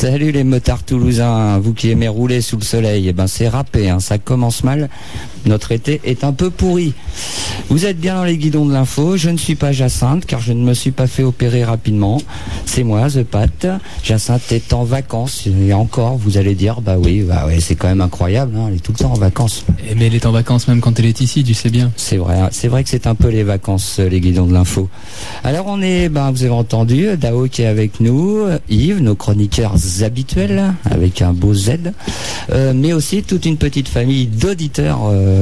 Salut les motards toulousains, vous qui aimez rouler sous le soleil, eh ben c'est râpé, hein, ça commence mal. Notre été est un peu pourri. Vous êtes bien dans les guidons de l'info, je ne suis pas Jacinthe car je ne me suis pas fait opérer rapidement. C'est moi, The Pat. Jacinthe est en vacances et encore, vous allez dire, bah oui, c'est quand même incroyable, hein, elle est tout le temps en vacances. Mais elle est en vacances même quand elle est ici, tu sais bien. C'est vrai que c'est un peu les vacances, les guidons de l'info. Alors on est, vous avez entendu, Dao qui est avec nous, Yves, nos chroniqueurs habituels, avec un beau Z, mais aussi toute une petite famille d'auditeurs,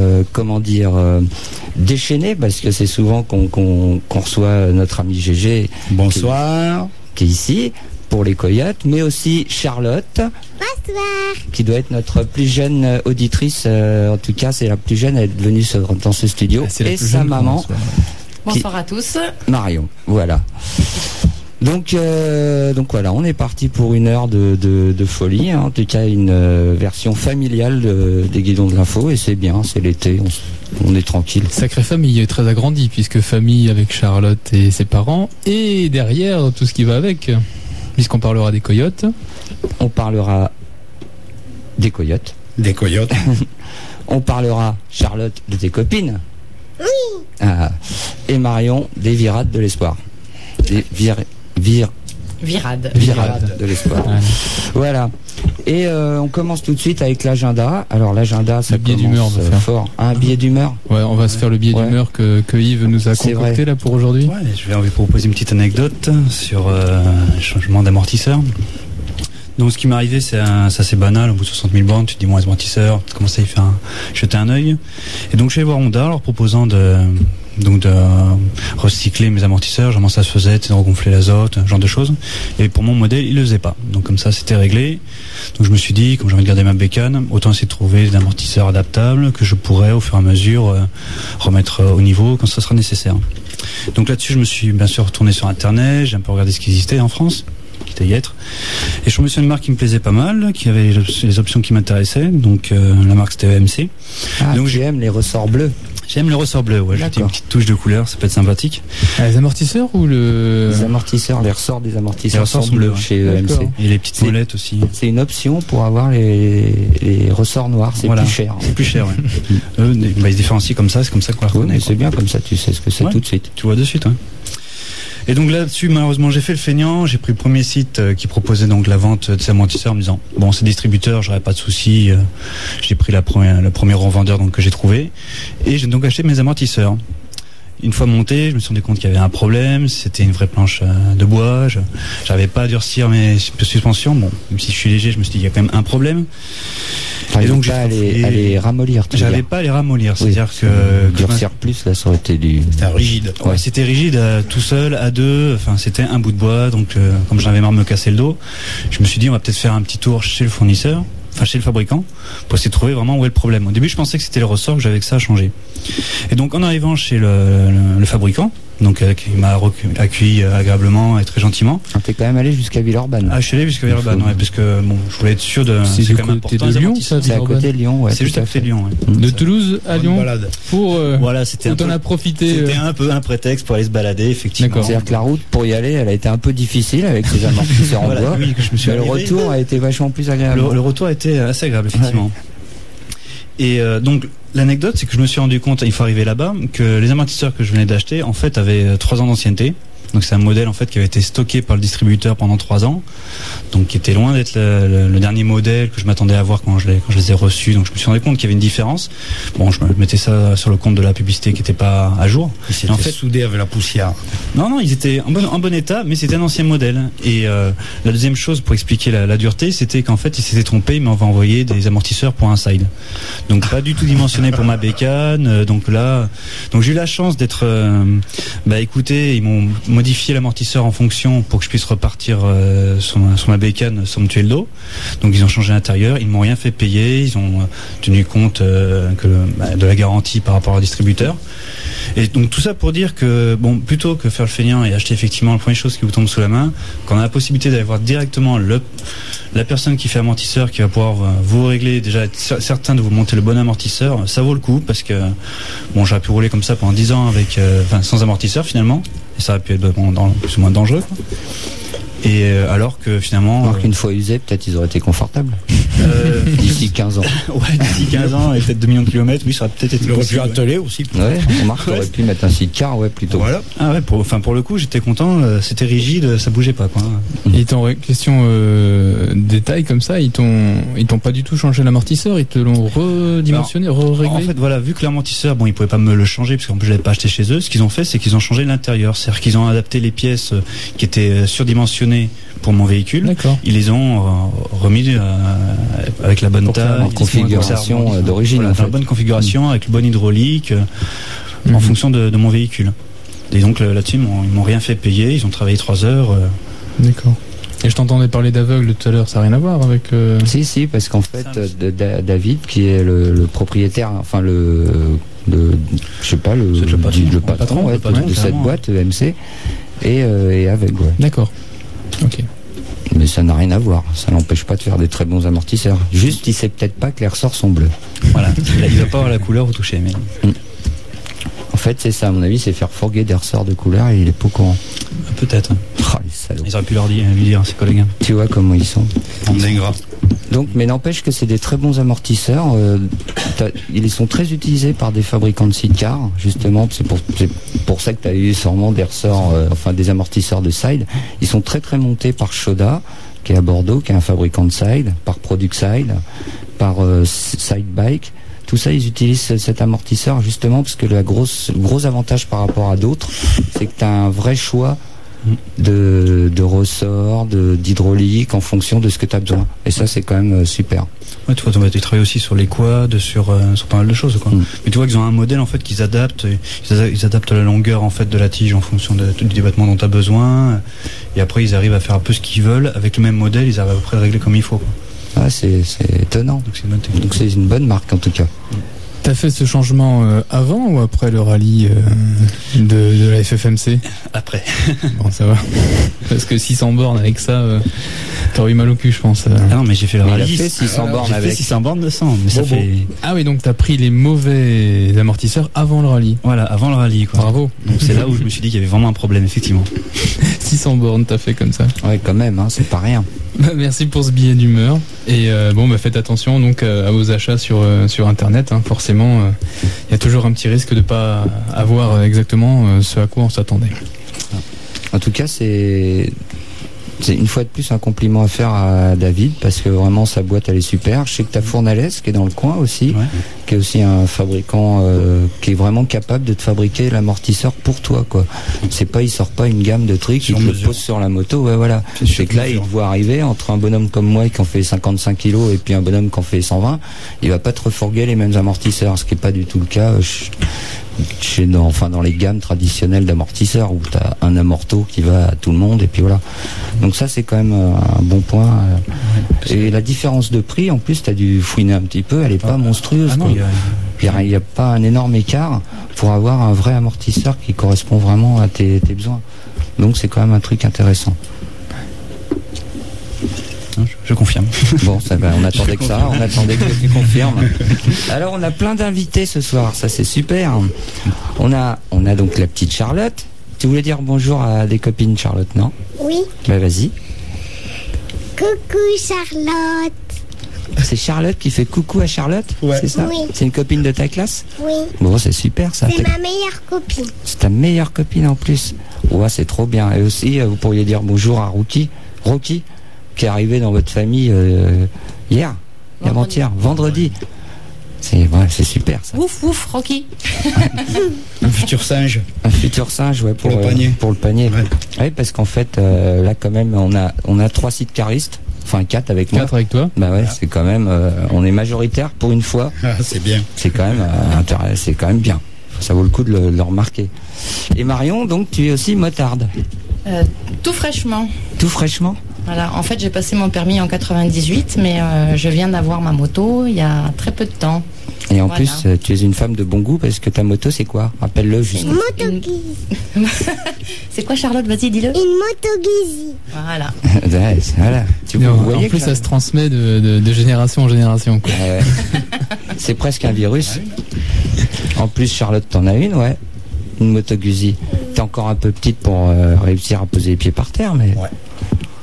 déchaînés, parce que c'est souvent qu'on reçoit notre ami GG. Bonsoir. Qui est ici, pour les coyotes, mais aussi Charlotte. Bonsoir. Qui doit être notre plus jeune auditrice, en tout cas c'est la plus jeune à être venue dans ce studio, et sa maman. Bonsoir à tous. Marion, voilà. Donc voilà, on est parti pour une heure de folie, hein. En tout cas une version familiale des guidons de l'info, et c'est bien, c'est l'été, on est tranquille. Sacrée famille, très agrandie, puisque famille avec Charlotte et ses parents, et derrière tout ce qui va avec, puisqu'on parlera des coyotes. On parlera des coyotes. Des coyotes. On parlera, Charlotte, de tes copines. Oui. Et Marion, des virades de l'espoir. Des virades de l'espoir. Voilà. Et on commence tout de suite avec l'agenda. Alors l'agenda, ça billet d'humeur, fort. Un billet d'humeur. Ouais, on va se faire le billet d'humeur que Yves nous a concocté là pour aujourd'hui. Ouais, je vais vous proposer une petite anecdote sur le changement d'amortisseur. Donc ce qui m'est arrivé, c'est assez banal. Au bout de 60 000 bornes, tu te dis, les amortisseurs, tu commences à y faire jeter un œil. Et donc je vais voir Honda, leur proposant de recycler mes amortisseurs, comment ça se faisait, de regonfler l'azote, ce genre de choses. Et pour mon modèle, il le faisait pas. Donc comme ça, c'était réglé. Donc je me suis dit, comme j'ai envie de garder ma bécane, autant essayer de trouver des amortisseurs adaptables que je pourrais au fur et à mesure remettre au niveau quand ça sera nécessaire. Donc là-dessus, je me suis bien sûr retourné sur Internet, j'ai un peu regardé ce qui existait en France, qui était y être. Et je suis tombé sur une marque qui me plaisait pas mal, qui avait les options qui m'intéressaient. Donc la marque c'était EMC. Donc j'aime les ressorts bleus. J'aime le ressort bleu, ouais. J'ai une petite touche de couleur, ça peut être sympathique. Les amortisseurs ou les amortisseurs, les ressorts des amortisseurs sont bleus chez EMC. Et les petites molettes aussi. C'est une option pour avoir les ressorts noirs, c'est plus cher. C'est plus cher, ouais. Ils se différencient comme ça, c'est comme ça qu'on la reconnaît. C'est bien comme ça, tu sais ce que c'est tout de suite. Tu vois de suite, ouais. Et donc là-dessus, malheureusement, j'ai fait le feignant. J'ai pris le premier site qui proposait donc la vente de ces amortisseurs en me disant, bon, c'est distributeur, j'aurais pas de souci. J'ai pris le premier revendeur donc que j'ai trouvé. Et j'ai donc acheté mes amortisseurs. Une fois monté, je me suis rendu compte qu'il y avait un problème. C'était une vraie planche de bois. J'arrivais pas à durcir mes suspensions. Bon, même si je suis léger, je me suis dit, il y a quand même un problème. Et donc j'ai à les ramollir. J'avais pas à les ramollir, c'est-à-dire que durcir plus là, ça aurait été C'était rigide. Ouais, c'était rigide tout seul, à deux. Enfin, c'était un bout de bois. Donc, comme j'en avais marre de me casser le dos, je me suis dit, on va peut-être faire un petit tour chez le fournisseur, enfin chez le fabricant, pour essayer de trouver vraiment où est le problème. Au début, je pensais que c'était le ressort, que j'avais que ça à changer. Et donc, en arrivant chez le fabricant, donc il m'a accueilli agréablement et très gentiment. T'es quand même allé jusqu'à Villeurbanne. Je suis allé jusqu'à Villeurbanne, ouais, parce que bon, je voulais être sûr de. C'est quand même important. De Lyon, ça, c'est à côté de Lyon, ouais. C'est juste à côté de Lyon, ouais. De Toulouse à Lyon. Pour voilà, c'était un peu. On a profité. C'était un peu un prétexte pour aller se balader, effectivement. C'est-à-dire que la route pour y aller, elle a été un peu difficile avec ces amortisseurs en bois. Oui, que je me suis. Mais le retour a été vachement plus agréable. Le retour a été assez agréable, effectivement. Ouais. Et donc l'anecdote, c'est que je me suis rendu compte, il faut arriver là-bas, que les amortisseurs que je venais d'acheter, en fait, avaient 3 ans d'ancienneté. Donc c'est un modèle en fait qui avait été stocké par le distributeur pendant 3 ans, donc qui était loin d'être le dernier modèle que je m'attendais à voir quand je les ai reçus. Donc je me suis rendu compte qu'il y avait une différence. Bon, je mettais ça sur le compte de la publicité qui n'était pas à jour. Ils étaient en fait soudés avec la poussière. Non, ils étaient en bon état, mais c'était un ancien modèle. Et la deuxième chose pour expliquer la dureté, c'était qu'en fait ils s'étaient trompés, ils m'avaient envoyé des amortisseurs pour un side. Donc pas du tout dimensionné pour ma bécane. Donc j'ai eu la chance d'être, écoutez, ils m'ont modifier l'amortisseur en fonction pour que je puisse repartir sur ma bécane sans me tuer le dos. Donc ils ont changé l'intérieur, ils ne m'ont rien fait payer, ils ont tenu compte de la garantie par rapport au distributeur. Et donc tout ça pour dire que bon, plutôt que faire le feignant et acheter effectivement la première chose qui vous tombe sous la main, quand on a la possibilité d'aller voir directement la personne qui fait amortisseur, qui va pouvoir vous régler, déjà être certain de vous monter le bon amortisseur, ça vaut le coup, parce que bon, j'aurais pu rouler comme ça pendant 10 ans avec sans amortisseur finalement, et ça aurait pu être plus ou moins dangereux, quoi. Et alors que finalement... Alors qu'une fois usé, peut-être ils auraient été confortables. D'ici 15 ans. Ouais, d'ici 15 ans et peut-être 2 millions de kilomètres, oui, ça aurait peut-être été Il aurait pu possible. atteler aussi. Ouais, remarque, t'aurais pu mettre un sidecar, ouais, plutôt. Voilà. Ah ouais, pour le coup, j'étais content, c'était rigide, ça bougeait pas, quoi. Et question détail comme ça, ils t'ont pas du tout changé l'amortisseur, ils te l'ont redimensionné, réglé. En fait, voilà, vu que l'amortisseur, bon, ils pouvaient pas me le changer parce qu'en plus je l'avais pas acheté chez eux. Ce qu'ils ont fait, c'est qu'ils ont changé l'intérieur, c'est-à-dire qu'ils ont adapté les pièces qui étaient surdimensionnées pour mon véhicule. D'accord. Ils les ont remis avec la bonne Pour faire taille, en configuration d'origine, voilà, en fait. la bonne configuration avec le bon hydraulique en fonction de mon véhicule. Et donc là-dessus, ils m'ont rien fait payer. Ils ont travaillé 3 heures. D'accord. Et je t'entendais parler d'aveugle tout à l'heure, ça n'a rien à voir avec... Si, parce qu'en fait, David, qui est le propriétaire, enfin je sais pas, le patron de cette boîte, EMC, est aveugle. Ouais. D'accord. Ok. Mais ça n'a rien à voir. Ça n'empêche pas de faire des très bons amortisseurs. Juste, il sait peut-être pas que les ressorts sont bleus. Voilà. Il va pas avoir la couleur au toucher, mais... En fait, c'est ça, à mon avis, c'est faire fourguer des ressorts de couleur et il est pas au courant. Peut-être. Oh, les salauds. Ils auraient pu lui dire, ses collègues. Tu vois comment ils sont. En ingrat. Donc, mais n'empêche que c'est des très bons amortisseurs. Ils sont très utilisés par des fabricants de sidecar, justement. C'est pour ça que tu as eu sûrement des ressorts, des amortisseurs de side. Ils sont très très montés par Shoda, qui est à Bordeaux, qui est un fabricant de side, par Produxide, par Sidebike. Tout ça, ils utilisent cet amortisseur justement parce que le gros avantage par rapport à d'autres, c'est que tu as un vrai choix de ressorts, d'hydraulique en fonction de ce que tu as besoin. Et ça, c'est quand même super. Ouais, tu vois, tu travailles aussi sur les quads, sur pas mal de choses, quoi. Mais tu vois qu'ils ont un modèle en fait qu'ils adaptent. Ils adaptent la longueur en fait de la tige en fonction du débattement dont tu as besoin. Et après, ils arrivent à faire un peu ce qu'ils veulent avec le même modèle. Ils arrivent après à le régler comme il faut, quoi. Ah, c'est étonnant. Donc c'est une bonne technique. Donc c'est une bonne marque en tout cas. T'as fait ce changement avant ou après le rallye de la FFMC? Après. Bon, ça va. Parce que 600 bornes avec ça, t'aurais eu mal au cul, je pense. Ah non, mais j'ai fait le rallye. Il a fait 600 bornes j'ai avec. fait 600 bornes de 100, mais ça fait... Ah oui, donc t'as pris les mauvais amortisseurs avant le rallye. Voilà, avant le rallye, quoi. Bravo. Donc c'est là où je me suis dit qu'il y avait vraiment un problème, effectivement. 600 bornes, t'as fait comme ça. Ouais, quand même, hein, c'est pas rien. Merci pour ce billet d'humeur. Et faites attention donc à vos achats sur Internet. Hein. Forcément, il y a toujours un petit risque de pas avoir exactement ce à quoi on s'attendait. En tout cas, c'est une fois de plus un compliment à faire à David parce que vraiment sa boîte elle est super. Je sais que t'as Fournalès qui est dans le coin aussi, qui est aussi un fabricant qui est vraiment capable de te fabriquer l'amortisseur pour toi, quoi. Il sort pas une gamme de trucs, il te le pose sur la moto, ouais, voilà. C'est que là il te voit arriver entre un bonhomme comme moi qui en fait 55 kilos et puis un bonhomme qui en fait 120, il va pas te refourguer les mêmes amortisseurs, ce qui est pas du tout le cas dans les gammes traditionnelles d'amortisseurs où tu as un amorto qui va à tout le monde et puis voilà. Donc ça c'est quand même un bon point. Et la différence de prix, en plus tu as dû fouiner un petit peu, elle est pas monstrueuse. Il n'y a pas un énorme écart pour avoir un vrai amortisseur qui correspond vraiment à tes besoins. Donc c'est quand même un truc intéressant. Je confirme. Bon, ça va, on attendait que ça, on attendait que tu confirmes. Alors, on a plein d'invités ce soir, ça c'est super. On a donc la petite Charlotte. Tu voulais dire bonjour à des copines, Charlotte, non? Oui. Bah vas-y. Coucou Charlotte. C'est Charlotte qui fait coucou à Charlotte? Ouais. C'est ça? Oui. C'est une copine de ta classe? Oui. Bon, c'est super ça. C'est ma meilleure copine. C'est ta meilleure copine en plus. Ouais, c'est trop bien. Et aussi, vous pourriez dire bonjour à Rocky, qui est arrivé dans votre famille hier, avant-hier, vendredi. C'est super ça. Ouf, ouf, Rocky. Un futur singe. Un futur singe, ouais, pour le panier. Pour le panier. Ouais. Ouais, parce qu'en fait, là quand même, on a 3 sidecaristes, enfin 4 avec moi. 4 avec toi. Bah ouais, c'est quand même, on est majoritaire pour une fois. Ah, c'est bien. C'est quand même bien. Ça vaut le coup de le remarquer. Et Marion, donc tu es aussi motarde. Tout fraîchement. Tout fraîchement. Voilà, en fait j'ai passé mon permis en 98, mais je viens d'avoir ma moto il y a très peu de temps. Et en plus, tu es une femme de bon goût parce que ta moto c'est quoi? Rappelle-le juste. Une moto Gizzy. C'est quoi Charlotte? Vas-y, dis-le. Une moto Gizzy. Voilà. Voilà. Vous voyez en plus, ça se transmet de génération en génération, quoi. C'est presque un virus. En plus, Charlotte, t'en as une, ouais. Une moto Guzzi. T'es encore un peu petite pour réussir à poser les pieds par terre, mais... Ouais.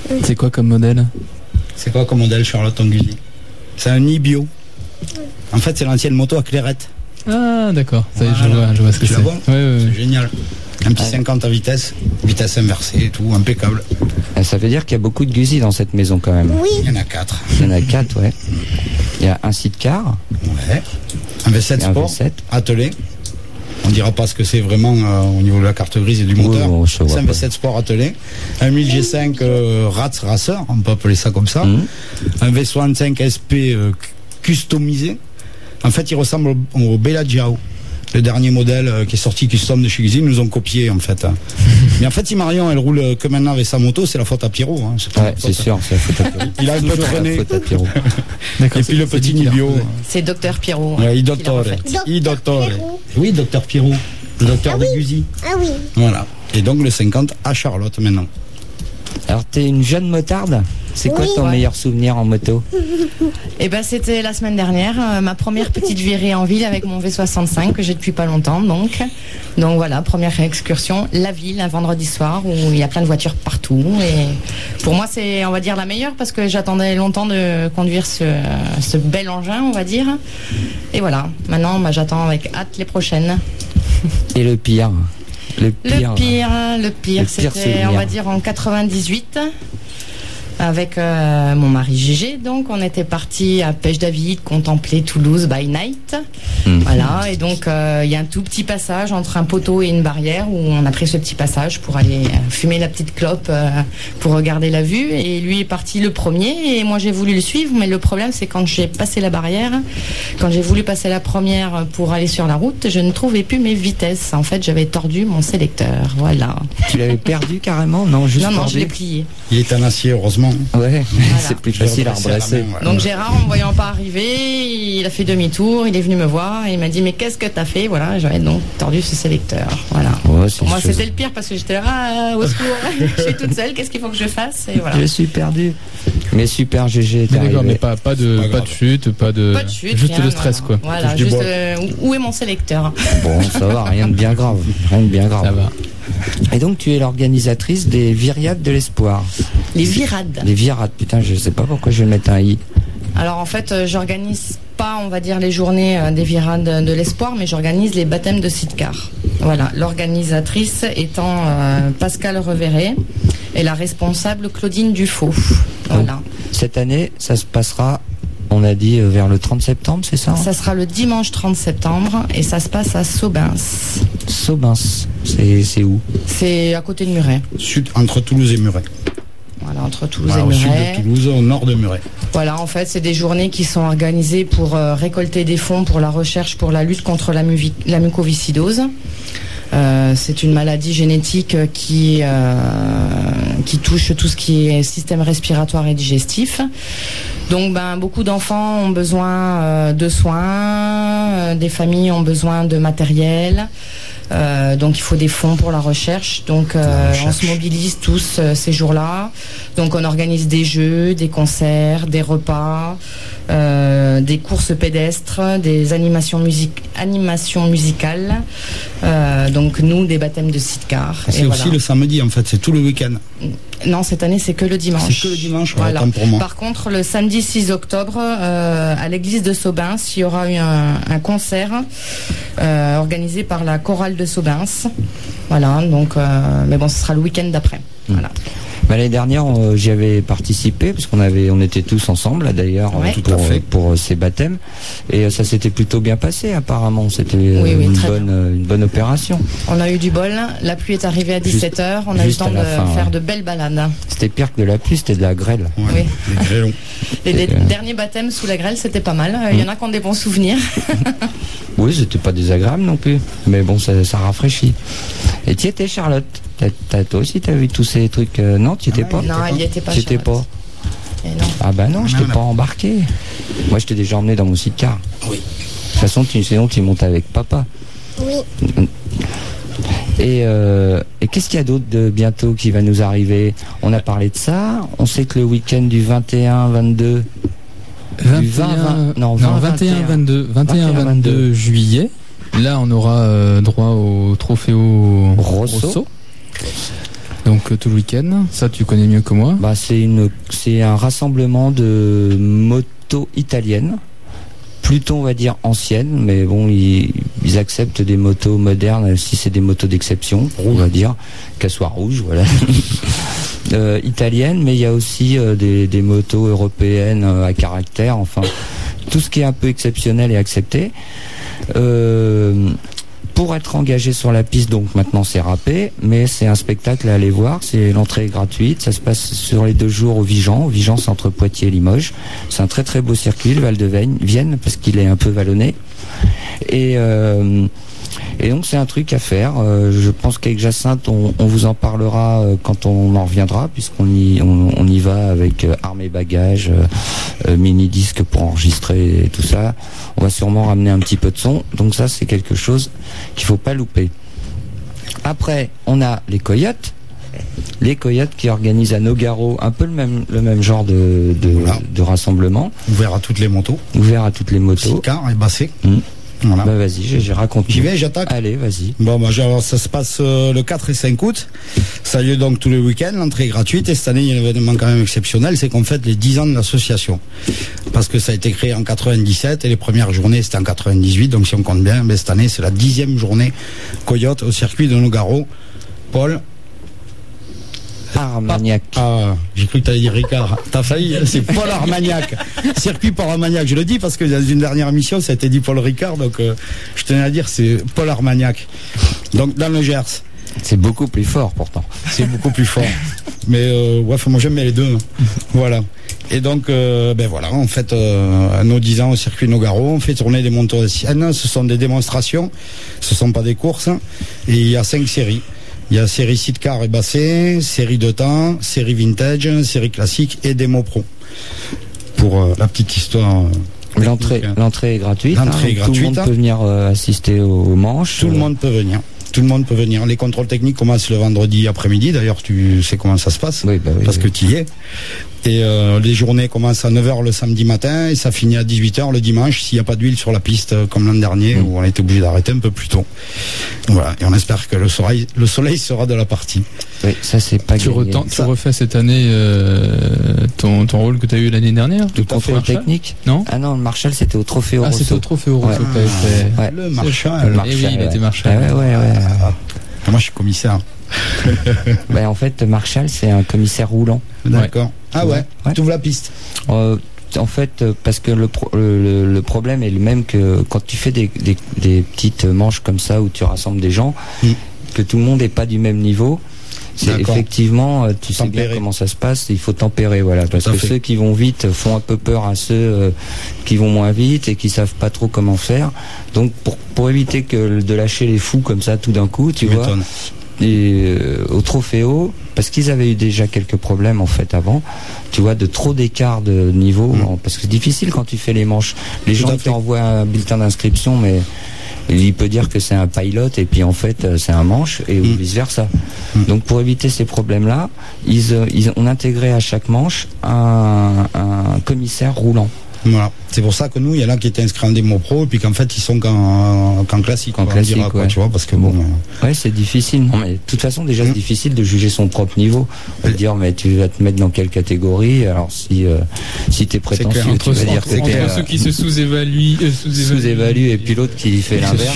C'est quoi comme modèle? C'est quoi comme modèle, Charlotte Angusi? C'est un e-bio. En fait, c'est l'ancienne moto à clairette. Ah, d'accord. Ça y est, Voilà. je vois ce que Tu c'est. la vois Ouais. C'est génial. Un petit 50 à vitesse inversée et tout, impeccable. Ça veut dire qu'il y a beaucoup de Guzzi dans cette maison quand même. Oui. Il y en a 4. Il y en a 4, ouais. Il y a un sidecar, Ouais. Un V7 et un Sport, V7. attelé. On dira pas ce que c'est vraiment au niveau de la carte grise et du Oui, moteur. bon, je vois C'est un pas. V7 Sport attelé. Un 1000 G5 Rats Racer, on peut appeler ça comme ça. Mhm. Un V65 SP customisé. En fait, il ressemble au Bella Ciao. Le dernier modèle qui est sorti custom de chez Guzzi, ils nous ont copié en fait. Mais en fait, si Marion elle roule que maintenant avec sa moto, c'est la faute à Pierrot. Hein. C'est pas Ouais, notre c'est faute. sûr, c'est la faute à Pierrot. Il a un peu Toujours la traîné. faute à Pierrot. D'accord. Et puis le c'est petit lui qui l'a Nibio. refait. C'est Docteur Pierrot. Ouais, qui il l'a dottore. refait. Il dottore. Pierrot. Oui, docteur Pierrot. Le docteur de Guzzi. Ah oui. Voilà. Et donc le 50 à Charlotte maintenant. Alors, t'es une jeune motarde? C'est quoi Oui. ton Ouais. meilleur souvenir en moto? Eh ben, c'était la semaine dernière, ma première petite virée en ville avec mon V65 que j'ai depuis pas longtemps, donc voilà, première excursion, la ville, un vendredi soir où il y a plein de voitures partout. Et pour moi, c'est, on va dire, la meilleure parce que j'attendais longtemps de conduire ce bel engin, on va dire. Et voilà, maintenant, j'attends avec hâte les prochaines. Et le pire? Le pire, c'était, souvenir. on va dire, en 98. Avec mon mari Gégé, donc on était parti à Pêche-David contempler Toulouse by night. Voilà, et donc il y a un tout petit passage entre un poteau et une barrière où on a pris ce petit passage pour aller fumer la petite clope pour regarder la vue. Et lui est parti le premier et moi j'ai voulu le suivre, mais le problème c'est quand j'ai passé la barrière, quand j'ai voulu passer la première pour aller sur la route, je ne trouvais plus mes vitesses. En fait, j'avais tordu mon sélecteur. Voilà. Tu l'avais perdu carrément? Non, juste Non, je tordu. l'ai plié. Il est en acier, heureusement. Ouais, c'est plus Je l'ai facile à redressé à la redresser. main, ouais. Donc Gérard, en me voyant pas arriver, il a fait demi-tour, il est venu me voir et il m'a dit mais qu'est-ce que t'as fait? Voilà, j'avais donc tordu ce sélecteur. Voilà. Ouais, c'est Pour moi une chose. c'était le pire parce que j'étais là, au secours, je suis toute seule, qu'est-ce qu'il faut que je fasse? Et voilà. Je suis perdu. Mais super, GG, t'es Mais d'accord, arrivé. mais pas de chute, pas de Juste le stress quoi. Voilà, Touche du juste bois. où est mon sélecteur? Bon, ça va, rien de bien grave. Rien de bien grave. Ça va. Et donc, tu es l'organisatrice des Viriades de l'Espoir. Les virades. Les Virades, putain, je sais pas pourquoi je vais mettre un i. Alors en fait, j'organise pas, on va dire, les journées des virades de l'espoir, mais j'organise les baptêmes de sidecar. Voilà, l'organisatrice étant Pascal Reverret et la responsable Claudine Dufaux. Voilà. Cette année, ça se passera, on a dit, vers le 30 septembre, c'est ça? Ça sera le dimanche 30 septembre et ça se passe à Saubins. Saubins, c'est où? C'est à côté de Muret. Sud, entre Toulouse et Muret. Voilà, entre Toulouse Voilà, et au sud Muret. de Toulouse, au nord de Muret. Voilà, en fait, c'est des journées qui sont organisées pour récolter des fonds pour la recherche, pour la lutte contre la mucoviscidose. C'est une maladie génétique qui touche tout ce qui est système respiratoire et digestif. Donc, beaucoup d'enfants ont besoin de soins, des familles ont besoin de matériel. Donc il faut des fonds pour la recherche. Donc on se mobilise tous ces jours-là. Donc on organise des jeux, des concerts, des repas, des courses pédestres, des animations musicales. Donc nous des baptêmes de sidecar. C'est Et aussi voilà. le samedi en fait, c'est tout le week-end. Non, cette année c'est que le dimanche. C'est que le dimanche, Voilà. autant pour moi. Par contre, le samedi 6 octobre, à l'église de Saubins, il y aura eu un concert organisé par la chorale de Saubins. Voilà, donc, mais bon, ce sera le week-end d'après. Voilà. L'année dernière, j'y avais participé parce on était tous ensemble là, d'ailleurs Ouais. Tout à fait. pour ces baptêmes et ça s'était plutôt bien passé apparemment. C'était Oui, une bonne opération. On a eu du bol. La pluie est arrivée à 17h. On a eu le juste temps à de la fin, faire ouais. de belles balades. C'était pire que de la pluie, c'était de la grêle. Ouais, Oui. les grêlons. Les Et, derniers baptêmes sous la grêle, c'était pas mal. Il y en a qui ont des bons souvenirs. Oui, c'était pas désagréable non plus, mais bon, ça rafraîchit. Et tu étais, Charlotte? Toi aussi, t'as vu tous ces trucs? Non, tu étais pas? Non, elle y était pas. Tu étais Charlotte. pas? Et non. Ah bah non, je t'ai Non, pas embarqué. Moi, je t'ai déjà emmené dans mon sidecar. Oui. De toute façon, sinon tu montes avec papa. Oui. Et qu'est-ce qu'il y a d'autre de bientôt qui va nous arriver? On a parlé de ça. On sait que le week-end du 21, 22... 21-22 juillet. Là, on aura droit au Trofeo Rosso. Donc tout le week-end, ça tu connais mieux que moi. Bah, c'est un rassemblement de motos italiennes, plutôt on va dire anciennes, mais bon, ils acceptent des motos modernes si c'est des motos d'exception, on va dire, qu'elles soient rouges, voilà. Italiennes, mais il y a aussi des motos européennes à caractère, enfin, tout ce qui est un peu exceptionnel est accepté. Pour être engagé sur la piste, donc maintenant c'est râpé, mais c'est un spectacle à aller voir, c'est l'entrée est gratuite, ça se passe sur les 2 jours au Vigan, c'est entre Poitiers et Limoges, c'est un très très beau circuit, le Val de Vienne, parce qu'il est un peu vallonné, et donc c'est un truc à faire, je pense qu'avec Jacinthe on vous en parlera quand on en reviendra, puisqu'on y va avec armes et bagages, mini-disque pour enregistrer et tout ça, on va sûrement ramener un petit peu de son, donc ça c'est quelque chose qu'il faut pas louper. Après on a les Coyotes qui organisent à Nogaro un peu le même genre de rassemblement. Ouvert à toutes les motos. Car et bassé. Voilà. Bah vas-y, j'ai raconté. J'y vais, j'attaque. Allez, vas-y. Bon, bah, alors, ça se passe le 4 et 5 août. Ça a lieu donc tous les week-ends, l'entrée est gratuite. Et cette année, il y a un événement quand même exceptionnel, c'est qu'on fête les 10 ans de l'association. Parce que ça a été créé en 97 et les premières journées c'était en 98. Donc si on compte bien, cette année c'est la 10e journée Coyote au circuit de Nogaro. Paul Armagnac. J'ai cru que tu allais dire Ricard. T'as failli, c'est Paul Armagnac. Circuit Paul Armagnac. Je le dis parce que dans une dernière émission, ça a été dit Paul Ricard. Donc, je tenais à dire, c'est Paul Armagnac. Donc, dans le Gers. C'est beaucoup plus fort, pourtant. C'est beaucoup plus fort. Mais, moi, j'aime bien les deux. Voilà. Et donc, voilà, on fête nos 10 ans au circuit Nogaro. On fait tourner des motos anciennes. Ce sont des démonstrations. Ce sont pas des courses. Et il y a 5 séries. Il y a série sidecar et bassé, série de temps, série vintage, série classique et démo pro. Pour la petite histoire. L'entrée est gratuite. L'entrée est gratuite. Tout le monde peut venir assister aux manches. Tout le monde peut venir. Tout le monde peut venir. Les contrôles techniques commencent le vendredi après-midi. D'ailleurs, tu sais comment ça se passe. Oui, parce que tu y es. Et les journées commencent à 9h le samedi matin et ça finit à 18h le dimanche s'il n'y a pas d'huile sur la piste comme l'an dernier où on a été obligé d'arrêter un peu plus tôt. Voilà. Et on espère que le soleil sera de la partie. Oui, ça c'est pas gagné. Tu refais cette année ton rôle que tu as eu l'année dernière? Le contrôle technique? Non. Ah non, le Marshall c'était au Trophée Rosso. Ah, c'était au Trophée Rosso. Ouais. Le Marshall. Eh oui, il était Marshall. Ouais. Moi je suis commissaire. En fait, Marshall c'est un commissaire roulant. D'accord. Ah ouais. Tu ouvres la piste. En fait, parce que le problème est le même que quand tu fais des petites manches comme ça où tu rassembles des gens, que tout le monde n'est pas du même niveau. C'est effectivement, tu sais bien comment ça se passe, il faut tempérer, voilà, parce que ceux qui vont vite font un peu peur à ceux qui vont moins vite et qui savent pas trop comment faire. Donc pour éviter de lâcher les fous comme ça tout d'un coup, tu vois. Et au Trofeo, parce qu'ils avaient eu déjà quelques problèmes en fait avant, tu vois, de trop d'écart de niveau, parce que c'est difficile quand tu fais les manches. Les gens t'envoient un bulletin d'inscription, mais il peut dire que c'est un pilot et puis en fait c'est un manche et vice versa. Donc pour éviter ces problèmes-là, ils ont intégré à chaque manche un commissaire roulant. Voilà. C'est pour ça que nous, il y en a qui étaient inscrits en démo pro et puis qu'en fait ils sont qu'en classique. En classique, quoi, tu vois, parce que bon. Ouais, c'est difficile. Non, mais de toute façon, déjà, c'est difficile de juger son propre niveau. On va dire, mais tu vas te mettre dans quelle catégorie? Alors si t'es prétentieux, tu vas dire que t'es ceux qui se sous-évaluent et puis l'autre qui fait l'inverse.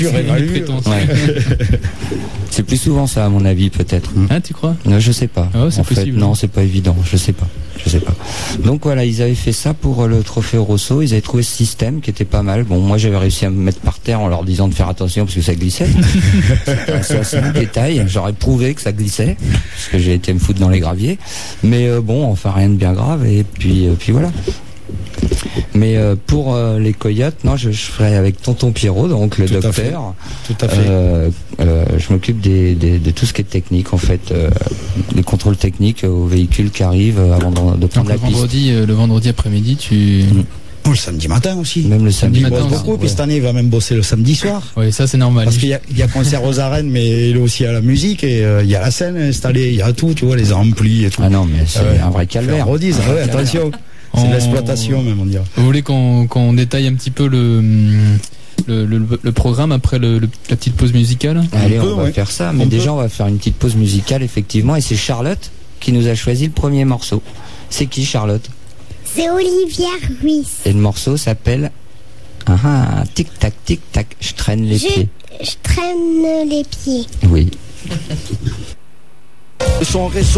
C'est plus souvent ça, à mon avis, peut-être. Ah, tu crois? Non, je sais pas. Oh, c'est possible. Non, c'est pas évident. Je sais pas. Donc voilà, ils avaient fait ça pour le Trophée Rosso. Ils avaient trouvé ce système qui était pas mal. Bon, moi j'avais réussi à me mettre par terre en leur disant de faire attention parce que ça glissait. C'est un détail. J'aurais prouvé que ça glissait parce que j'ai été me foutre dans les graviers. Mais enfin rien de bien grave. Et puis voilà. Mais pour les Coyotes, non, je ferai avec tonton Pierrot, donc le docteur. Tout à fait. Je m'occupe de tout ce qui est technique, en fait, les contrôles techniques aux véhicules qui arrivent avant de prendre la piste. Le vendredi après-midi, tu... Le samedi matin aussi. Même le samedi matin. Il bosse beaucoup, puis cette année, il va même bosser le samedi soir. Oui, ça c'est normal. Parce qu'il y a concert aux arènes, mais il est aussi à la musique, et il y a la scène installée, il y a tout, tu vois, les amplis et tout. Ah non, mais c'est un vrai calvaire. Attention. C'est de l'exploitation même, on dirait. Vous voulez qu'on détaille un petit peu le programme après la petite pause musicale? Allez, on va faire ça, mais déjà on va faire une petite pause musicale effectivement, et c'est Charlotte qui nous a choisi le premier morceau. C'est qui, Charlotte? C'est Olivia Ruiz. Et le morceau s'appelle tic tac, je traîne les pieds. Je traîne les pieds. Oui. Son réseau.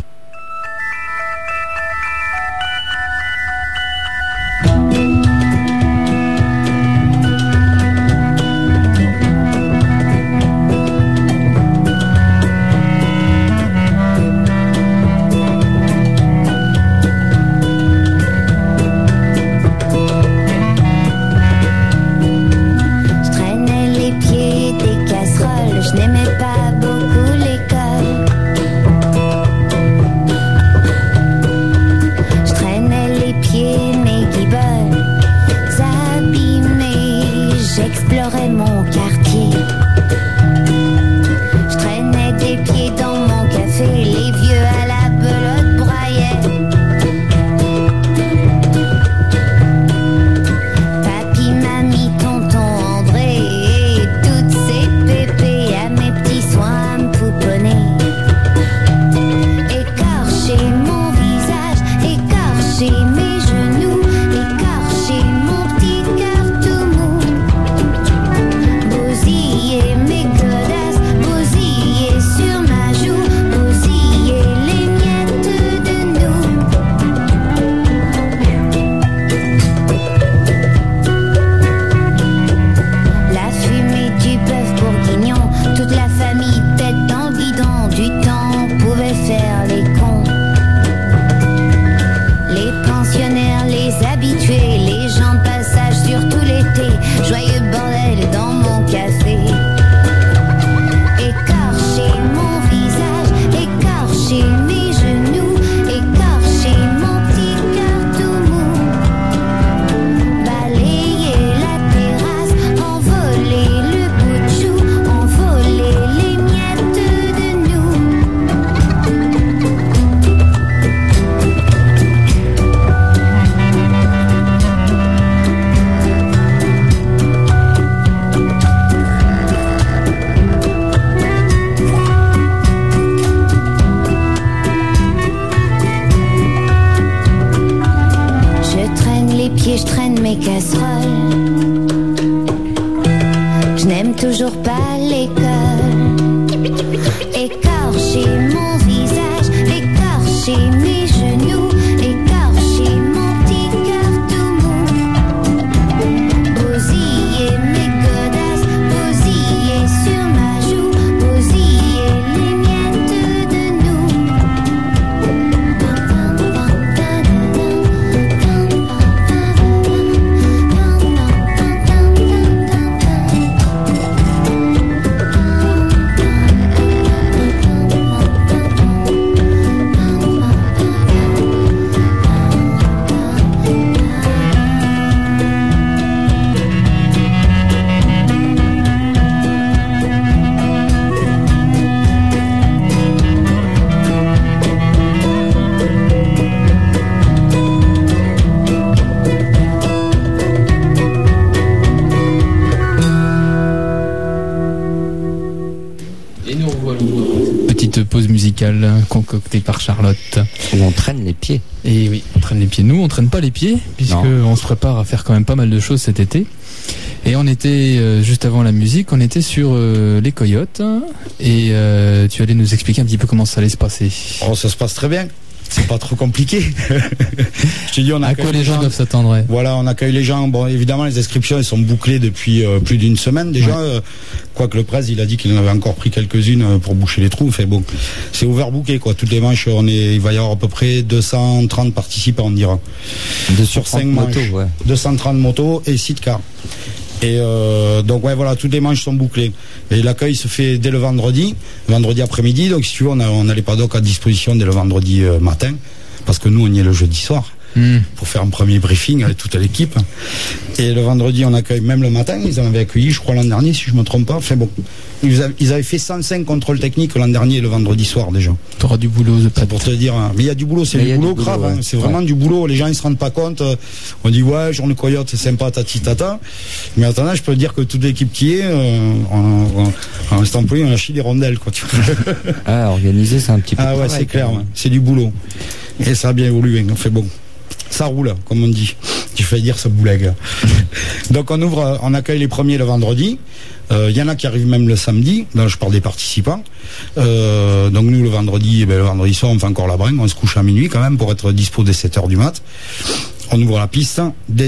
Concocté par Charlotte. Où on traîne les pieds. Et oui, on traîne les pieds. Nous, on traîne pas les pieds, puisqu'on se prépare à faire quand même pas mal de choses cet été. Et on était, juste avant la musique, on était sur les Coyotes. Et tu allais nous expliquer un petit peu comment ça allait se passer. Oh, ça se passe très bien. C'est pas trop compliqué. Je te dis, on à quoi les gens doivent s'attendre, ouais. Voilà, on accueille les gens. Bon, évidemment, les inscriptions, elles sont bouclées depuis plus d'une semaine déjà. Ouais. Quoique le presse, il a dit qu'il en avait encore pris quelques-unes pour boucher les trous. Fait bon, c'est overbooké, quoi. Toutes les manches, il va y avoir à peu près 230 participants, on dira. Sur 5 manches. Motos, ouais. 230 motos et 6 cars. Et donc ouais, voilà, toutes les manches sont bouclées. Et l'accueil se fait dès le vendredi après-midi. Donc si tu veux, on a les paddocks à disposition dès le vendredi matin, parce que nous on y est le jeudi soir. pour faire un premier briefing avec toute l'équipe. Et le vendredi, on accueille même le matin. Ils en avaient accueilli, je crois, l'an dernier, si je me trompe pas. Enfin bon, ils avaient fait 105 contrôles techniques l'an dernier, le vendredi soir déjà. T'auras du boulot, c'est pour te dire. Mais il y a du boulot, c'est du boulot grave. Ouais. C'est vraiment du boulot. Les gens ils se rendent pas compte. On dit ouais, journée coyote, c'est sympa, tati tata. Mais attendant, je peux te dire que toute l'équipe qui est, en restant employé, on a chié des rondelles, quoi. Organiser, c'est un petit peu. Ah ouais, c'est clair. Ouais. C'est du boulot. Et ça a bien évolué. On fait bon. Ça roule, comme on dit. Tu fais dire ce bouleg. Donc on accueille les premiers le vendredi. Il y en a qui arrivent même le samedi. Là, je parle des participants. Donc nous, le vendredi soir, on fait encore la bringue. On se couche à minuit quand même pour être dispo dès 7h du mat. On ouvre la piste dès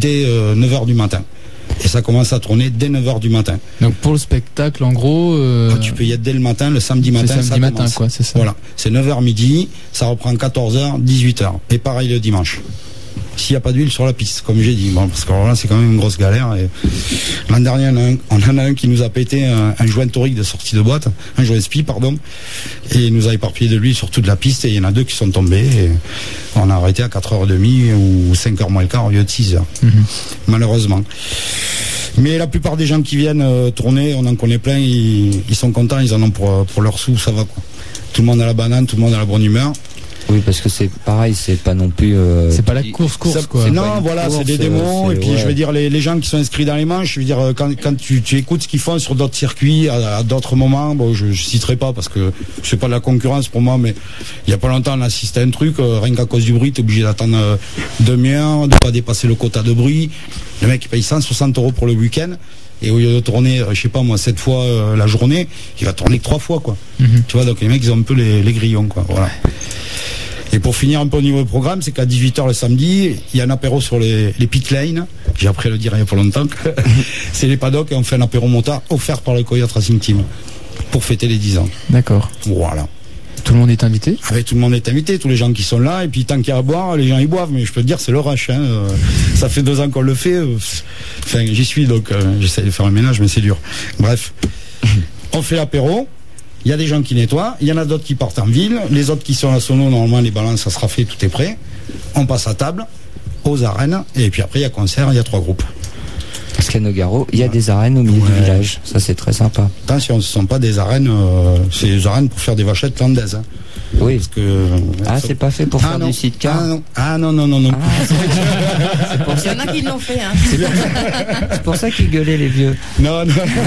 9h du matin. Et ça commence à tourner dès 9h du matin. Donc pour le spectacle, en gros... tu peux y être dès le matin, le samedi matin. C'est samedi matin, quoi, c'est ça. Voilà, c'est 9h midi, ça reprend 14h, 18h. Et pareil le dimanche. S'il n'y a pas d'huile sur la piste, comme j'ai dit. Bon, parce que là, c'est quand même une grosse galère. Et l'an dernier, on en a un qui nous a pété un joint torique de sortie de boîte, un joint spi, pardon. Et il nous a éparpillé de l'huile sur toute la piste. Et il y en a 2 qui sont tombés. Et on a arrêté à 4h30 ou 5h moins le quart au lieu de 6h. Malheureusement. Mais la plupart des gens qui viennent tourner, on en connaît plein, ils sont contents, ils en ont pour leur sous, ça va quoi. Tout le monde a la banane, tout le monde a la bonne humeur. Oui, parce que c'est pareil, c'est pas non plus. C'est pas la course quoi. Non, voilà, c'est des démos. Et puis je veux dire, les gens qui sont inscrits dans les manches, je veux dire, quand tu écoutes ce qu'ils font sur d'autres circuits, à d'autres moments, bon, je citerai pas parce que c'est pas de la concurrence pour moi, mais il y a pas longtemps, on a assisté à un truc, rien qu'à cause du bruit, t'es obligé d'attendre demi-heure, de pas dépasser le quota de bruit. Le mec, il paye 160 € pour le week-end. Et au lieu de tourner, je sais pas moi, 7 fois la journée, il va tourner que 3 fois, quoi. Tu vois, donc les mecs, ils ont un peu les grillons, quoi. Voilà. Et pour finir un peu au niveau du programme, c'est qu'à 18h le samedi, il y a un apéro sur les pit lanes. J'ai appris à le dire il y a pas longtemps. C'est les paddocks et on fait un apéro motard offert par le Coyote Racing Team pour fêter les 10 ans. D'accord. Voilà. Tout le monde est invité ? Tout le monde est invité, tous les gens qui sont là. Et puis tant qu'il y a à boire, les gens ils boivent. Mais je peux te dire, c'est le rush. Ça fait 2 ans qu'on le fait. Enfin, j'y suis, donc j'essaie de faire un ménage, mais c'est dur. Bref, on fait l'apéro. Il y a des gens qui nettoient, il y en a d'autres qui partent en ville, les autres qui sont à Sono, normalement les balances ça sera fait, tout est prêt. On passe à table, aux arènes, et puis après il y a concert, il y a 3 groupes. Parce qu'à Nogaro, il y a des arènes au milieu du village, ça c'est très sympa. Attention, ce ne sont pas des arènes, c'est des arènes pour faire des vachettes landaises. Oui. Parce que, c'est pas fait pour faire du sidecar. Non. C'est pour ça. Il y en a qui l'ont fait. Hein. C'est pour ça qu'ils gueulaient les vieux. Non.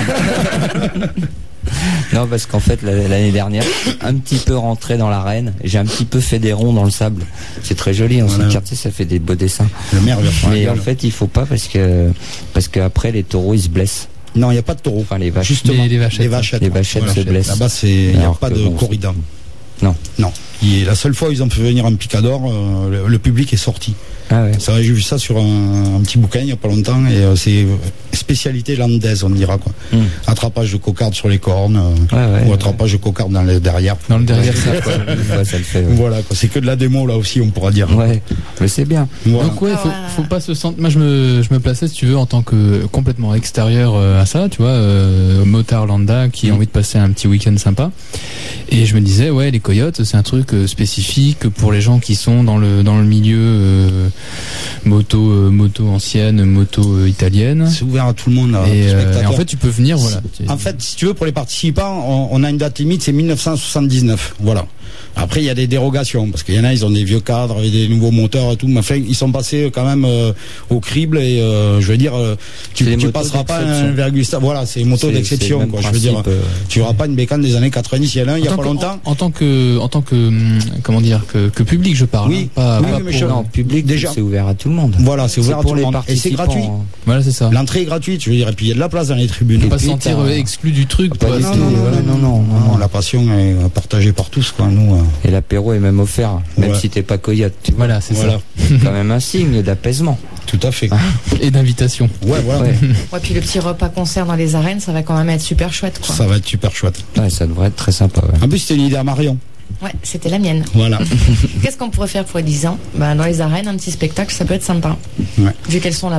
Non, parce qu'en fait, l'année dernière, un petit peu rentré dans l'arène, j'ai un petit peu fait des ronds dans le sable. C'est très joli, en ce quartier, ça fait des beaux dessins. Mais en fait, il faut pas parce que après, les taureaux, ils se blessent. Non, il n'y a pas de taureaux. Enfin, les vaches. Justement, les vachettes. Les vachettes se blessent. Là-bas, il n'y a pas de corrida. Non. La seule fois où ils ont fait venir un picador, le public est sorti. Ah ouais. C'est vrai, j'ai vu ça sur un petit bouquin il n'y a pas longtemps et c'est spécialité landaise, on dira quoi. Attrapage de cocarde sur les cornes ou attrapage de cocarde dans le derrière. Dans le derrière, ça quoi. Ça le fait. Voilà quoi, c'est que de la démo là aussi, on pourra dire. Ouais, mais c'est bien. Voilà. Donc faut pas se sentir. Moi je me plaçais, si tu veux, en tant que complètement extérieur à ça, tu vois, motard lambda qui a envie de passer un petit week-end sympa. Et je me disais les coyotes, c'est un truc spécifique pour les gens qui sont dans le milieu moto ancienne, moto italienne. C'est ouvert à tout le monde. Et en fait, tu peux venir, voilà. En fait, si tu veux, pour les participants, on a une date limite, c'est 1979. Voilà. Après, il y a des dérogations, parce qu'il y en a, ils ont des vieux cadres avec des nouveaux moteurs et tout. Mais enfin, ils sont passés quand même au crible et je veux dire, tu passeras pas un 1,7. Voilà, c'est une moto d'exception, quoi. Je veux dire, tu auras pas une bécane des années 90. Il y en a il y a pas longtemps. En tant que comment dire, que public, je parle. Oui, non, public, déjà. C'est ouvert à tout le monde. Voilà, c'est ouvert à tout le monde. Et c'est gratuit. Voilà, c'est ça. L'entrée est gratuite, je veux dire, et puis il y a de la place dans les tribunes. Ne pas se sentir exclu du truc. Non, la passion est partagée par tous, quoi, nous. Et l'apéro est même offert, même si t'es pas coyote. Voilà, c'est ça. C'est quand même un signe d'apaisement. Tout à fait. Et d'invitation. Ouais, voilà. Ouais, puis le petit repas concert dans les arènes, ça va quand même être super chouette, quoi. Ça va être super chouette. Ouais, ça devrait être très sympa. Ouais. En plus, c'était une idée à Marion. Ouais, c'était la mienne. Voilà. Qu'est-ce qu'on pourrait faire pour les 10 ans ? Dans les arènes, un petit spectacle, ça peut être sympa. Ouais. Vu qu'elles sont là-bas.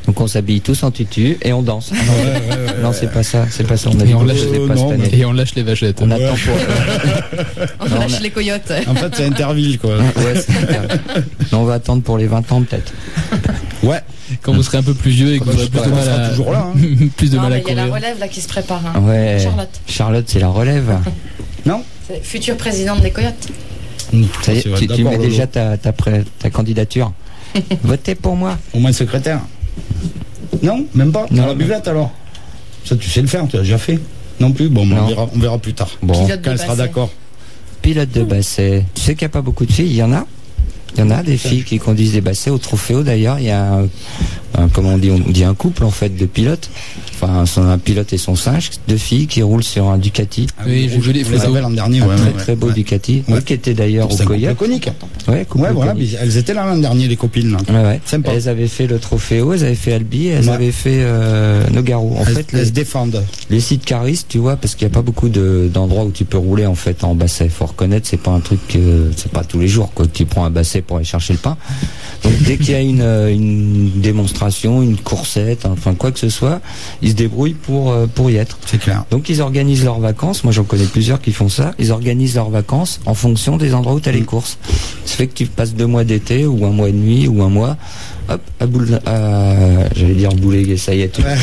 Donc on s'habille tous en tutu et on danse. Non, c'est pas ça. On a Et dit on que lâche- c'était pas non, cette année. Et on lâche les vachettes. On attend pour. On lâche les coyotes. En fait, c'est Interville, quoi. Ouais, c'est clair. Non, on va attendre pour les 20 ans peut-être. Ouais. Quand vous serez un peu plus vieux et que vous aurez plus de on mal sera à toujours là, plus de Non, mal à mais il y a la courir. relève là qui se prépare. Hein. Ouais. Charlotte, c'est la relève. Non? c'est future présidente des coyotes. Ça y est, C'est vrai, tu d'accord, mets Lolo. déjà ta candidature. Votez pour moi. Au moins secrétaire. Non, même pas. Non. Dans la buvette alors. Ça, tu sais le faire, tu l'as déjà fait. Non plus. Bon, Non. on verra plus tard. Bon, Pilote de Quand elle sera basset. d'accord. pilote de basset. Tu sais qu'il n'y a pas beaucoup de filles, il y en a. Il y en a des filles qui conduisent des bassets au Trofeo d'ailleurs. Il y a comment on dit un couple en fait de pilotes. Enfin, un pilote et son singe, deux filles qui roulent sur un Ducati. Oui, j'ai vu les On les photos. avait l'an dernier. Un ouais, très ouais, très beau ouais. Ducati. Ouais. Oui, qui était d'ailleurs au C'est un couple Coyote. conique. Ouais, couple Ouais, voilà. conique. mais elles étaient là l'an dernier, les copines. Là. Ouais. Sympa. Elles avaient fait le Trofeo, elles avaient fait Albi, elles Ouais. avaient fait Nogaro. En fait, Elles se défendent. les sites caristes, tu vois, parce qu'il n'y a pas beaucoup d'endroits où tu peux rouler en fait en basset. Faut reconnaître, c'est pas un truc, c'est pas tous les jours quoi que tu prends un basset pour aller chercher le pain. Donc dès qu'il y a une démonstration, une coursette, enfin quoi que ce soit, ils se débrouillent pour y être. C'est clair. Donc ils organisent leurs vacances. Moi j'en connais plusieurs qui font ça. Ils organisent leurs vacances en fonction des endroits où tu as les courses. Ça fait que tu passes 2 mois d'été ou 1 mois et demi ou 1 mois. Hop, j'allais dire Boulégué, ça y est, tout.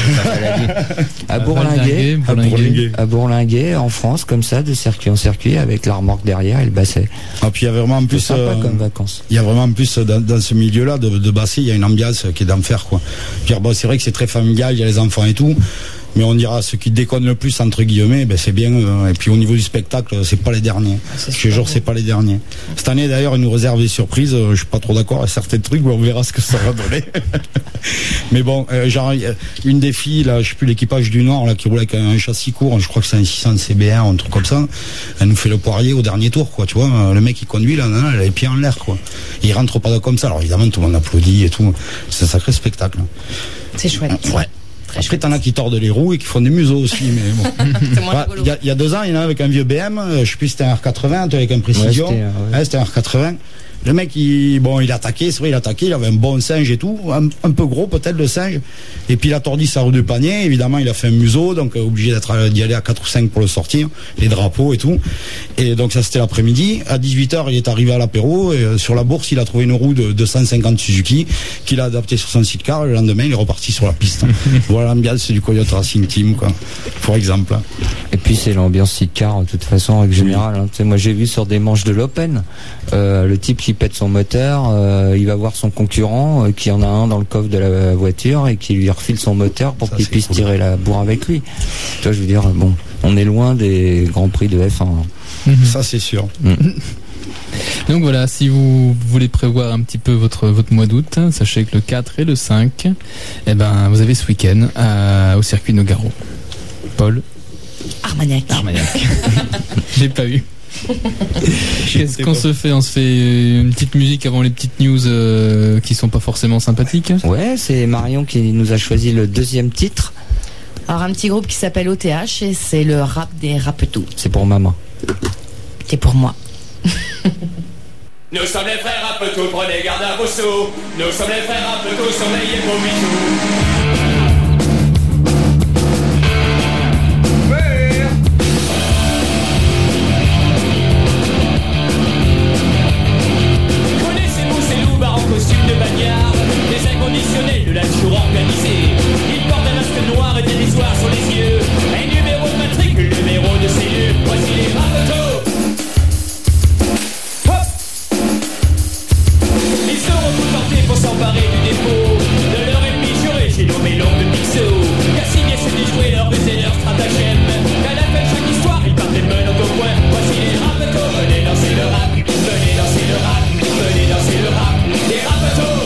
À Bourlinguer, à Bourlinguer, en France, comme ça, de circuit en circuit, avec la remorque derrière et le basset. Ah, puis il y a vraiment en C'est plus. sympa comme vacances. Il y a vraiment en plus dans ce milieu-là de basset, il y a une ambiance qui est d'enfer quoi. Puis, bon, c'est vrai que c'est très familial, il y a les enfants et tout. Mais on dira ce qui déconne le plus entre guillemets, ben c'est bien. Et puis au niveau du spectacle, c'est pas les derniers. Je te jure, c'est pas les derniers. Cette année d'ailleurs, ils nous réservent des surprises. Je suis pas trop d'accord avec certains trucs, mais on verra ce que ça va donner. Mais bon, genre une des filles là, je sais plus l'équipage du Nord là qui roule avec un châssis court, je crois que c'est un 600 CB1, un truc comme ça. Elle nous fait le poirier au dernier tour quoi, tu vois. Le mec il conduit là, elle a les pieds en l'air quoi. Il rentre pas comme ça. Alors évidemment tout le monde applaudit et tout. C'est un sacré spectacle. C'est chouette. Ouais. Après, t'en as qui tordent les roues et qui font des museaux aussi, mais bon. C'est moins rigolo. Il y a 2 ans, il y en a avec un vieux BM, je sais plus si c'était un R80, avec un Précision. Ouais, c'était un R80. Le mec, il attaquait, c'est vrai, il avait un bon singe et tout, un peu gros peut-être le singe. Et puis il a tordu sa roue de panier, évidemment il a fait un museau, donc obligé d'y aller à 4 ou 5 pour le sortir, les drapeaux et tout. Et donc ça c'était l'après-midi. À 18h, il est arrivé à l'apéro, et sur la bourse, il a trouvé une roue de 250 Suzuki, qu'il a adaptée sur son sidecar. Le lendemain, il est reparti sur la piste. Voilà l'ambiance du Coyote Racing Team, quoi, pour exemple. Et puis c'est l'ambiance sidecar, de toute façon, en règle générale. Hein. Tu sais, moi j'ai vu sur des manches de l'Open, le type qui pète son moteur, il va voir son concurrent, qui en a un dans le coffre de la voiture et qui lui refile son moteur pour qu'il puisse tirer la bourre avec lui. Tu vois, je veux dire, bon, on est loin des grands prix de F1. Ça c'est sûr. Donc voilà, si vous voulez prévoir un petit peu votre mois d'août, sachez que le 4 et le 5, eh ben, vous avez ce week-end au circuit Nogaro. Paul Armagnac. J'ai pas eu. Qu'est-ce qu'on se fait? On se fait une petite musique avant les petites news qui sont pas forcément sympathiques. Ouais, c'est Marion qui nous a choisi le 2e titre. Alors un petit groupe qui s'appelle OTH et c'est le rap des rapetous. C'est pour maman. C'est pour moi. Nous sommes les frères Rapetous, prenez garde à vos sous. Nous sommes les frères Rapetous, surveillez vos bijoux. Connaissez-vous ces loupards en costume de bagnard, des inconditionnels de la jour organisée. Ils portent un masque noir et dérisoire sur les yeux, un numéro de matricule, numéro de cellule. Voici les Rapetous. Ils seront tous partis pour s'emparer du dépôt de leur ennemi juré, j'ai nommé l'homme de Picsou. Car si bien se déjouer leur ruse et leur stratagème, qu'à la fin de chaque histoire, ils partent des menottes au coin. Voici les Rapetous, venez danser le rap, venez danser le rap, venez danser le rap, les Rapetous.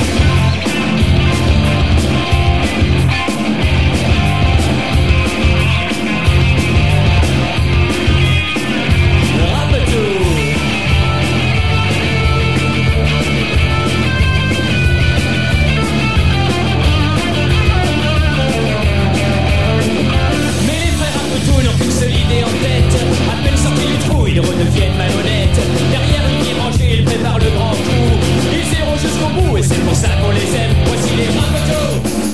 Ils redeviennent malhonnêtes. Derrière une ligne rangée, ils préparent le grand coup. Ils iront jusqu'au bout et c'est pour ça qu'on les aime. Voici les Rapetous.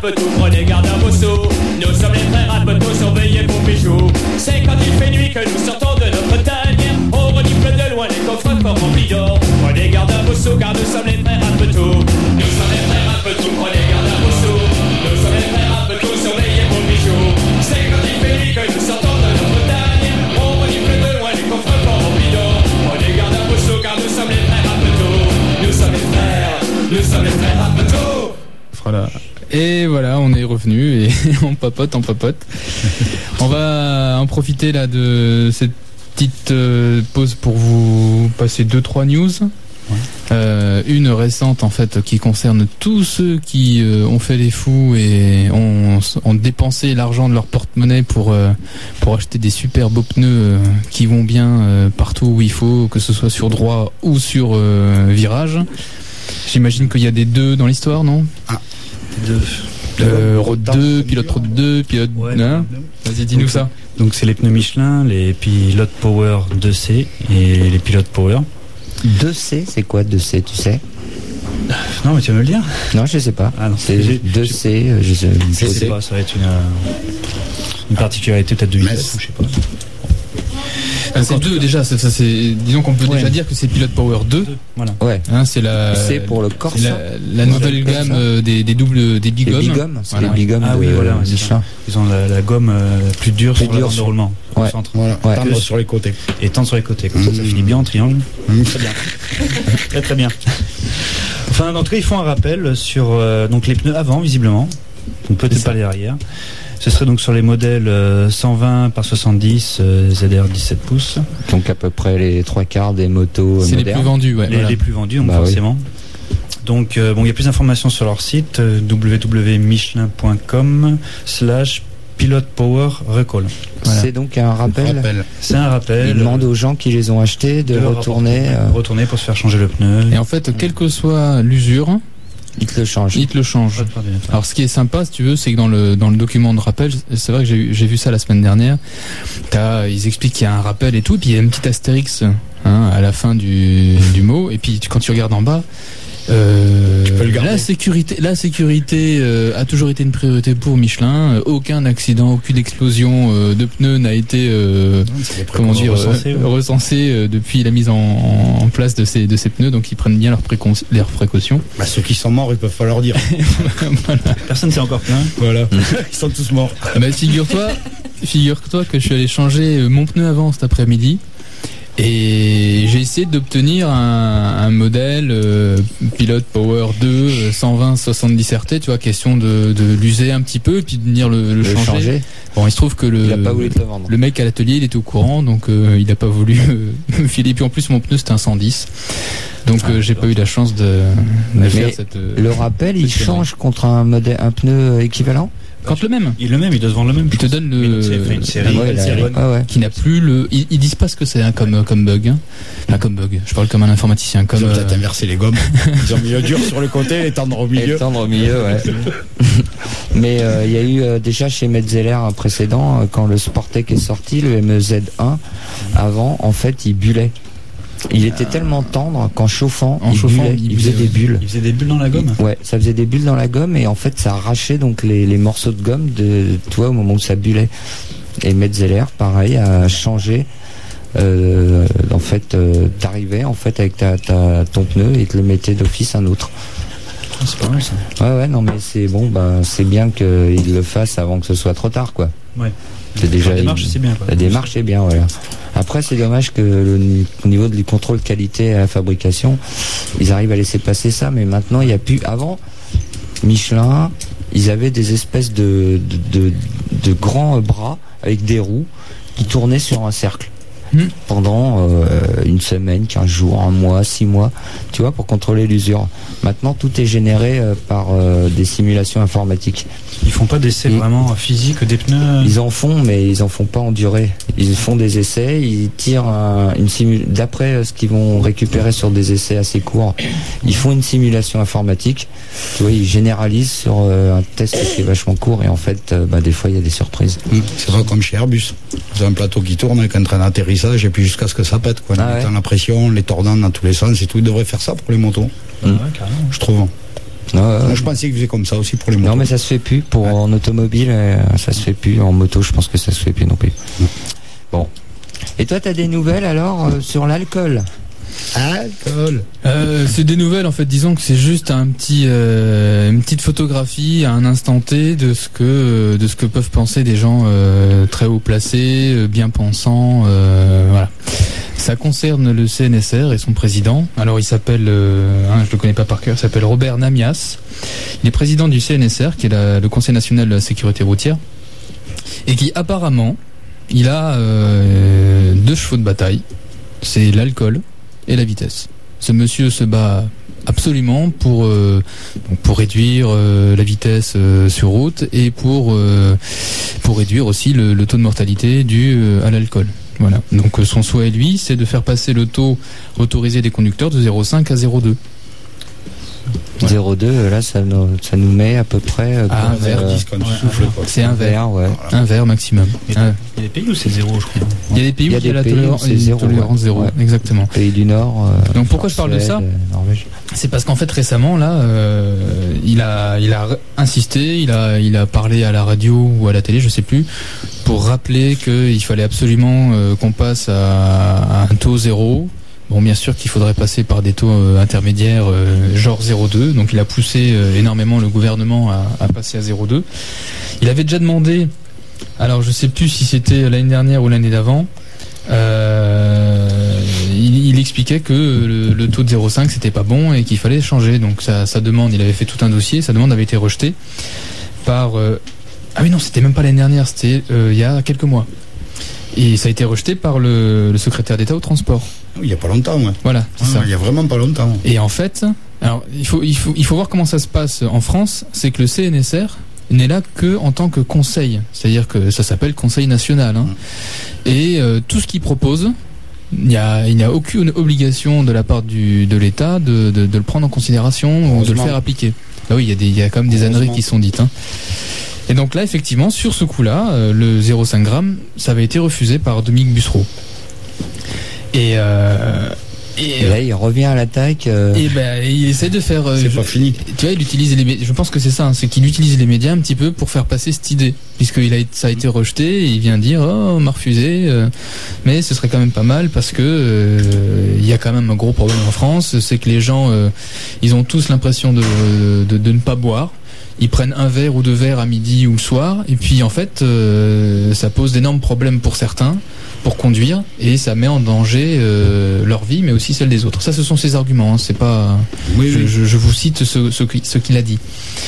Rapetou, prenez garde à vos sauts. Nous sommes les frères Rapetou, surveillez vos bijoux. C'est quand il fait nuit que nous sortons de notre tanière. On renifle de loin les coffres forts remplis d'or. Prenez garde à vos sauts, car nous sommes les frères Rapetou. Nous sommes les frères Rapetou, prenez garde à vos sauts. Nous sommes les frères Rapetou, surveillez vos bijoux. C'est quand il fait nuit que nous sortons de notre tanière. On renifle de loin les coffres forts remplis d'or. Prenez garde à vos sauts, car nous sommes les frères Rapetou. Nous sommes les frères Rapetou. Voilà. Et voilà, on est revenu et on papote. On va en profiter là de cette petite pause pour vous passer 2-3 news. Ouais. Une récente en fait qui concerne tous ceux qui ont fait les fous et ont dépensé l'argent de leur porte-monnaie pour acheter des super beaux pneus qui vont bien partout où il faut, que ce soit sur droit ou sur virage. J'imagine qu'il y a des 2 dans l'histoire, non? Road 2, pilote Road 2, pilote 1. Vas-y, dis-nous ça. Donc c'est les pneus Michelin, les pilotes Power 2C et les pilotes Power. 2C, c'est quoi 2C, tu sais? Non, mais tu vas me le dire? Non, je sais pas. Ah non, c'est 2C, je sais pas, ça va être une particularité peut-être de vitesse, je sais pas. C'est 2 déjà, disons qu'on peut déjà dire que c'est pilote Power 2. Voilà. Ouais. Hein, c'est pour le Corsa. La nouvelle gamme des bigommes. C'est les bigommes. Ah oui, voilà. Ils ont la gomme plus dure sur la bande de roulement. Ouais. Au centre. Voilà. Ouais. Tendre sur les côtés. Et tendre sur les côtés. Comme ça finit bien en triangle. Très bien. très très bien. Enfin, en tout cas, ils font un rappel sur donc les pneus avant, visiblement. Donc peut-être pas les arrière. Ce serait donc sur les modèles 120 par 70 ZR 17 pouces. Donc à peu près les 3/4 des motos c'est modernes. Les plus vendus, ouais. Les plus vendus, donc forcément. Oui. Donc il y a plus d'informations sur leur site www.michelin.com/Pilot Power Recall. Voilà. C'est donc un rappel. C'est un rappel. Ils demandent aux gens qui les ont achetés de retourner pour se faire changer le pneu. Et en fait, quelle que soit l'usure, il te le change. Alors, ce qui est sympa, si tu veux, c'est que dans le document de rappel, c'est vrai que j'ai vu ça la semaine dernière. Ils expliquent qu'il y a un rappel et tout, et puis il y a une petite astérix à la fin du mot. Et puis quand tu regardes en bas, la sécurité a toujours été une priorité pour Michelin. Aucun accident, aucune explosion de pneus n'a été recensé depuis la mise en place de ces pneus. Donc ils prennent bien leurs précautions. Bah, ceux qui sont morts, ils peuvent pas leur dire. Voilà. Personne s'est encore plaint. Voilà. Ils sont tous morts. Bah, figure-toi que je suis allé changer mon pneu avant cet après-midi. Et j'ai essayé d'obtenir un modèle Pilot Power 2 120 70 RT, tu vois, question de l'user un petit peu et puis de venir le changer. Bon, il se trouve que le mec à l'atelier, il était au courant, donc il n'a pas voulu me filer. Et puis en plus, mon pneu c'était un 110, donc j'ai pas eu la chance de faire cette. Le rappel, il change contre un pneu équivalent. Quand le même. Il doit se vendre le même. Il te donne une série. Qui n'a plus ils disent pas ce que c'est comme bug. Enfin, comme bug. Je parle comme un informaticien. Ils ont peut-être inversé les gommes. Ils ont mis le dur sur le côté et tendre au milieu. Ouais. Mais il y a eu déjà chez Metzeler un précédent, quand le Sportec est sorti, le MEZ1, avant, en fait, il bullait. Il était tellement tendre qu'en chauffant, il faisait des bulles. Il faisait des bulles dans la gomme. Ouais, ça faisait des bulles dans la gomme et en fait ça arrachait donc les morceaux de gomme au moment où ça bullait. Et Metzeler, pareil, a changé. En fait, t'arrivais en fait avec ton pneu et te le mettait d'office un autre. C'est pas mal ça. Ouais, non mais c'est bon, c'est bien qu'il le fasse avant que ce soit trop tard, quoi. Ouais. C'est déjà la démarche, c'est bien. Quoi. La démarche est bien, voilà. Après, c'est dommage que au niveau du contrôle qualité à la fabrication, ils arrivent à laisser passer ça, mais maintenant, il n'y a plus. Avant, Michelin, ils avaient des espèces de grands bras avec des roues qui tournaient sur un cercle pendant une semaine, 15 jours, un mois, 6 mois, tu vois, pour contrôler l'usure. Maintenant, tout est généré par des simulations informatiques. Ils font pas d'essais vraiment physiques des pneus? Ils en font, mais ils en font pas en durée. Ils font des essais, ils tirent d'après ce qu'ils vont récupérer sur des essais assez courts. Ils font une simulation informatique. Tu vois, ils généralisent sur un test qui est vachement court et en fait, des fois, il y a des surprises. C'est ça comme chez Airbus. C'est un plateau qui tourne avec un train d'atterrissage et puis jusqu'à ce que ça pète, quoi. En mettant la pression, les tordant dans tous les sens et tout. Ils devraient faire ça pour les motos. Ouais, carrément. Je trouve. Moi, je pensais qu'ils faisaient comme ça aussi pour les motos. Non, mais ça se fait plus. En automobile, ça se fait plus. En moto, je pense que ça se fait plus non plus. Bon. Et toi, t'as des nouvelles alors sur l'alcool? C'est des nouvelles en fait. Disons que c'est juste une petite photographie à un instant T de ce que peuvent penser des gens très haut placés, bien pensants. Voilà. Ça concerne le CNSR et son président. Alors il s'appelle, je le connais pas par cœur, il s'appelle Robert Namias. Il est président du CNSR, qui est le Conseil national de la sécurité routière, et qui apparemment, il a 2 chevaux de bataille. C'est l'alcool et la vitesse. Ce monsieur se bat absolument pour réduire la vitesse sur route et pour réduire aussi le taux de mortalité dû à l'alcool. Voilà. Donc son souhait, lui, c'est de faire passer le taux autorisé des conducteurs de 0,5 à 0,2. Voilà. 0,2, là, ça nous met à peu près... un verre, c'est un verre, ouais. Un verre maximum. Il y a des pays où c'est 0, je crois. Il y a des pays où il y a la tolérance 0, ouais. Exactement. Pays du Nord. Donc pourquoi je parle de ça? C'est parce qu'en fait récemment là, il a insisté, il a parlé à la radio ou à la télé, je sais plus, pour rappeler qu'il fallait absolument qu'on passe à un taux 0. Bon, bien sûr qu'il faudrait passer par des taux intermédiaires genre 0,2. Donc il a poussé énormément le gouvernement à passer à 0,2. Il avait déjà demandé, alors je sais plus si c'était l'année dernière ou l'année d'avant, il expliquait que le taux de 0,5 c'était pas bon et qu'il fallait changer. Donc sa demande, il avait fait tout un dossier, sa demande avait été rejetée par... ah oui non, c'était même pas l'année dernière, c'était il y a quelques mois. Et ça a été rejeté par le secrétaire d'État au transport. Il y a pas longtemps, ouais. Voilà, c'est ça. Il y a vraiment pas longtemps. Et en fait, alors il faut voir comment ça se passe en France. C'est que le CNSR n'est là que en tant que conseil, c'est-à-dire que ça s'appelle Conseil national. Hein. Et tout ce qu'il propose, il n'y a aucune obligation de la part de l'État de le prendre en considération ou de le faire appliquer. Bah oui, il y a quand même des âneries qui sont dites. Hein. Et donc là, effectivement, sur ce coup-là, le 0,5 g, ça avait été refusé par Dominique Bussereau. Et là, il revient à l'attaque. Et ben, il essaie de faire. C'est pas fini. Tu vois, il utilise les. Je pense que c'est ça, hein, c'est qu'il utilise les médias un petit peu pour faire passer cette idée, puisque ça a été rejeté. Et il vient dire, on m'a refusé, mais ce serait quand même pas mal parce que il y a quand même un gros problème en France, c'est que les gens, ils ont tous l'impression de ne pas boire. Ils prennent un verre ou 2 verres à midi ou le soir, et puis en fait, ça pose d'énormes problèmes pour certains, pour conduire, et ça met en danger leur vie, mais aussi celle des autres. Ça, ce sont ses arguments. Hein, c'est pas. Oui, je vous cite ce qu'il a dit.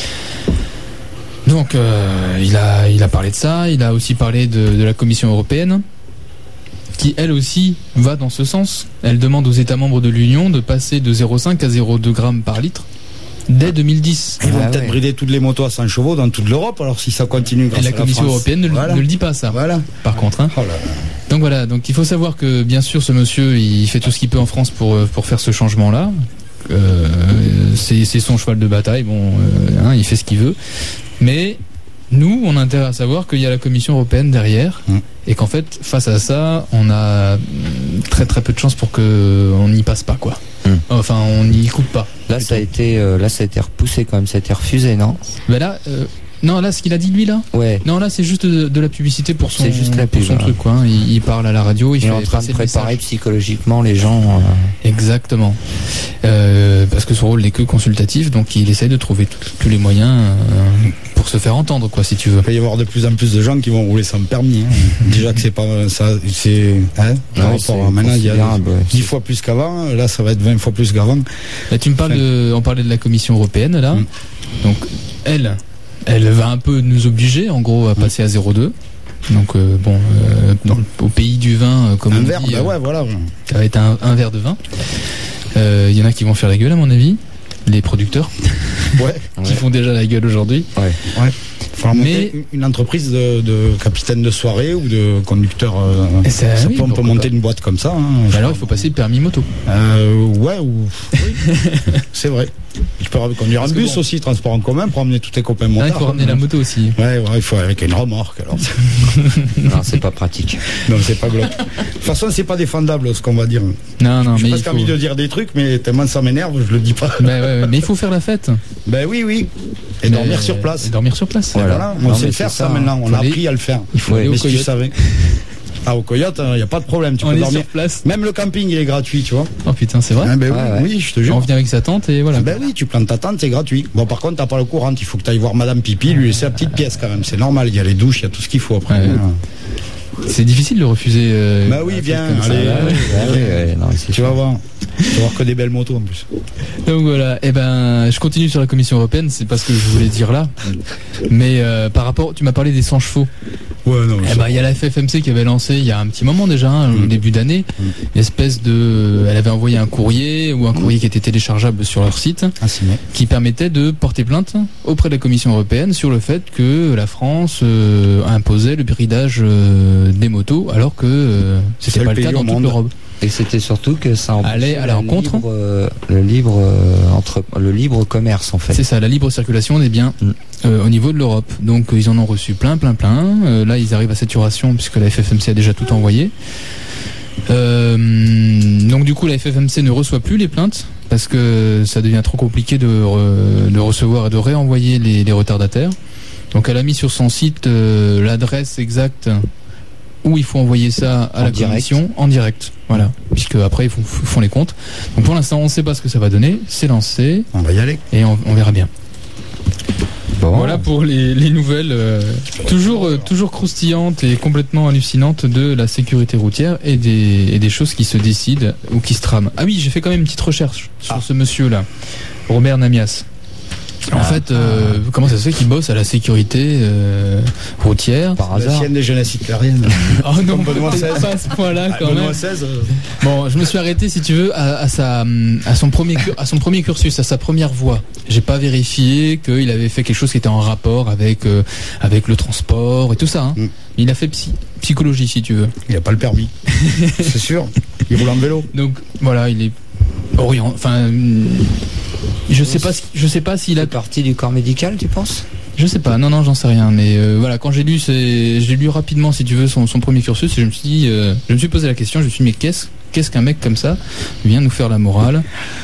Donc, il a parlé de ça. Il a aussi parlé de la Commission européenne, qui elle aussi va dans ce sens. Elle demande aux États membres de l'Union de passer de 0,5 à 0,2 grammes par litre. Dès 2010. Ils vont peut-être brider toutes les motos à 100 chevaux dans toute l'Europe, alors si ça continue grâce à la France. Et la Commission européenne ne le dit pas, ça. Voilà. Par contre. Hein. Oh là là. Donc voilà, donc il faut savoir que bien sûr ce monsieur, il fait tout ce qu'il peut en France pour faire ce changement-là. C'est son cheval de bataille, il fait ce qu'il veut. Mais nous, on a intérêt à savoir qu'il y a la Commission européenne derrière, et qu'en fait, face à ça, on a très très peu de chances pour qu'on n'y passe pas, quoi. Enfin, on n'y coupe pas. Là, ça a été repoussé quand même, ça a été refusé, non? Ben là, non, là, ce qu'il a dit lui là. Ouais. Non, là, c'est juste de la publicité pour son pub, truc, quoi. Il parle à la radio, il fait en train de préparer psychologiquement les gens. Exactement. Parce que son rôle n'est que consultatif, donc il essaye de trouver tous les moyens pour se faire entendre, quoi, si tu veux. Il va y avoir de plus en plus de gens qui vont rouler sans permis. Hein. Déjà que c'est pas ça, c'est. Hein, maintenant, il y a 10 fois plus qu'avant. Là, ça va être 20 fois plus qu'avant. Là, tu me parles on parlait de la Commission européenne, là. Donc, elle va un peu nous obliger, en gros, à passer à 0,2. Donc, au pays du vin, comme un on verre, dit, ouais, voilà. Ça va être un verre de vin. Il y en a qui vont faire la gueule, à mon avis. Les producteurs. Qui font déjà la gueule aujourd'hui. Ouais. monter une entreprise de capitaine de soirée ou de conducteur. On peut monter une boîte comme ça. Hein, alors il faut passer le permis moto. Oui. C'est vrai. Tu peux conduire un bus aussi, transport en commun, pour emmener tous tes copains motards. Il faut ramener la moto aussi. Ouais, il faut avec une remorque. Alors. Non, c'est pas pratique. Non, c'est pas glauque. De toute façon, c'est pas défendable ce qu'on va dire. Non, j'ai presque envie de dire des trucs, mais tellement ça m'énerve, je le dis pas. Mais il faut faire la fête. Oui. Et dormir sur place. Voilà. On sait faire ça maintenant. On a appris à le faire. Il faut aller au mais si tu Coyote. savais. Ah, au Coyote, il n'y a pas de problème. Tu peux dormir sur place. Même le camping, il est gratuit, tu vois. Oh putain, c'est vrai. Oui, je te jure. On vient avec sa tente et voilà. Oui, tu plantes ta tente, c'est gratuit. Bon, par contre, t'as pas le courant. Il faut que tu ailles voir Madame Pipi, lui laisser la petite pièce quand même. C'est normal. Il y a les douches, il y a tout ce qu'il faut après. C'est difficile de refuser. Viens, allez. Non, tu vas voir. Tu vas voir que des belles motos en plus. Donc voilà, je continue sur la Commission européenne, c'est pas ce que je voulais dire là. Mais par rapport, tu m'as parlé des 100 chevaux. Ouais, non. Il y a la FFMC qui avait lancé il y a un petit moment déjà, au début d'année, une espèce elle avait envoyé un courrier qui était téléchargeable sur leur site, qui permettait de porter plainte auprès de la Commission européenne sur le fait que la France imposait le bridage des motos, alors que c'était pas le cas dans toute l'Europe. Et c'était surtout que ça allait à la rencontre le libre commerce en fait. C'est ça, la libre circulation des biens au niveau de l'Europe. Donc ils en ont reçu plein. Là ils arrivent à saturation puisque la FFMC a déjà tout envoyé. Donc du coup la FFMC ne reçoit plus les plaintes parce que ça devient trop compliqué de recevoir et de réenvoyer les retardataires. Donc elle a mis sur son site l'adresse exacte où il faut envoyer ça à la commission en direct. Voilà, puisque après ils font les comptes. Donc pour l'instant on ne sait pas ce que ça va donner, c'est lancé. On va y aller. Et on verra bien. Bon. Voilà pour les nouvelles toujours croustillantes et complètement hallucinantes de la sécurité routière et des choses qui se décident ou qui se trament. Ah oui, j'ai fait quand même une petite recherche sur ce monsieur-là, Robert Namias. En fait, comment ça se fait qu'il bosse à la sécurité routière par hasard? La sienne des jeunesses hitlériennes. Oh non, Benoît XVI. Pas à ce point-là quand Benoît même. XVI. Bon, je me suis arrêté, si tu veux, à son premier cursus, à sa première voie. J'ai pas vérifié qu'il avait fait quelque chose qui était en rapport avec le transport et tout ça. Hein. Il a fait psychologie, si tu veux. Il a pas le permis. C'est sûr. Il roule en vélo. Donc voilà, il est je sais pas s'il a partie du corps médical, tu penses? Je sais pas, non, j'en sais rien, mais voilà, quand j'ai lu rapidement, si tu veux, son premier cursus, et je me suis posé la question, je me suis dit, mais qu'est-ce qu'un mec comme ça vient nous faire la morale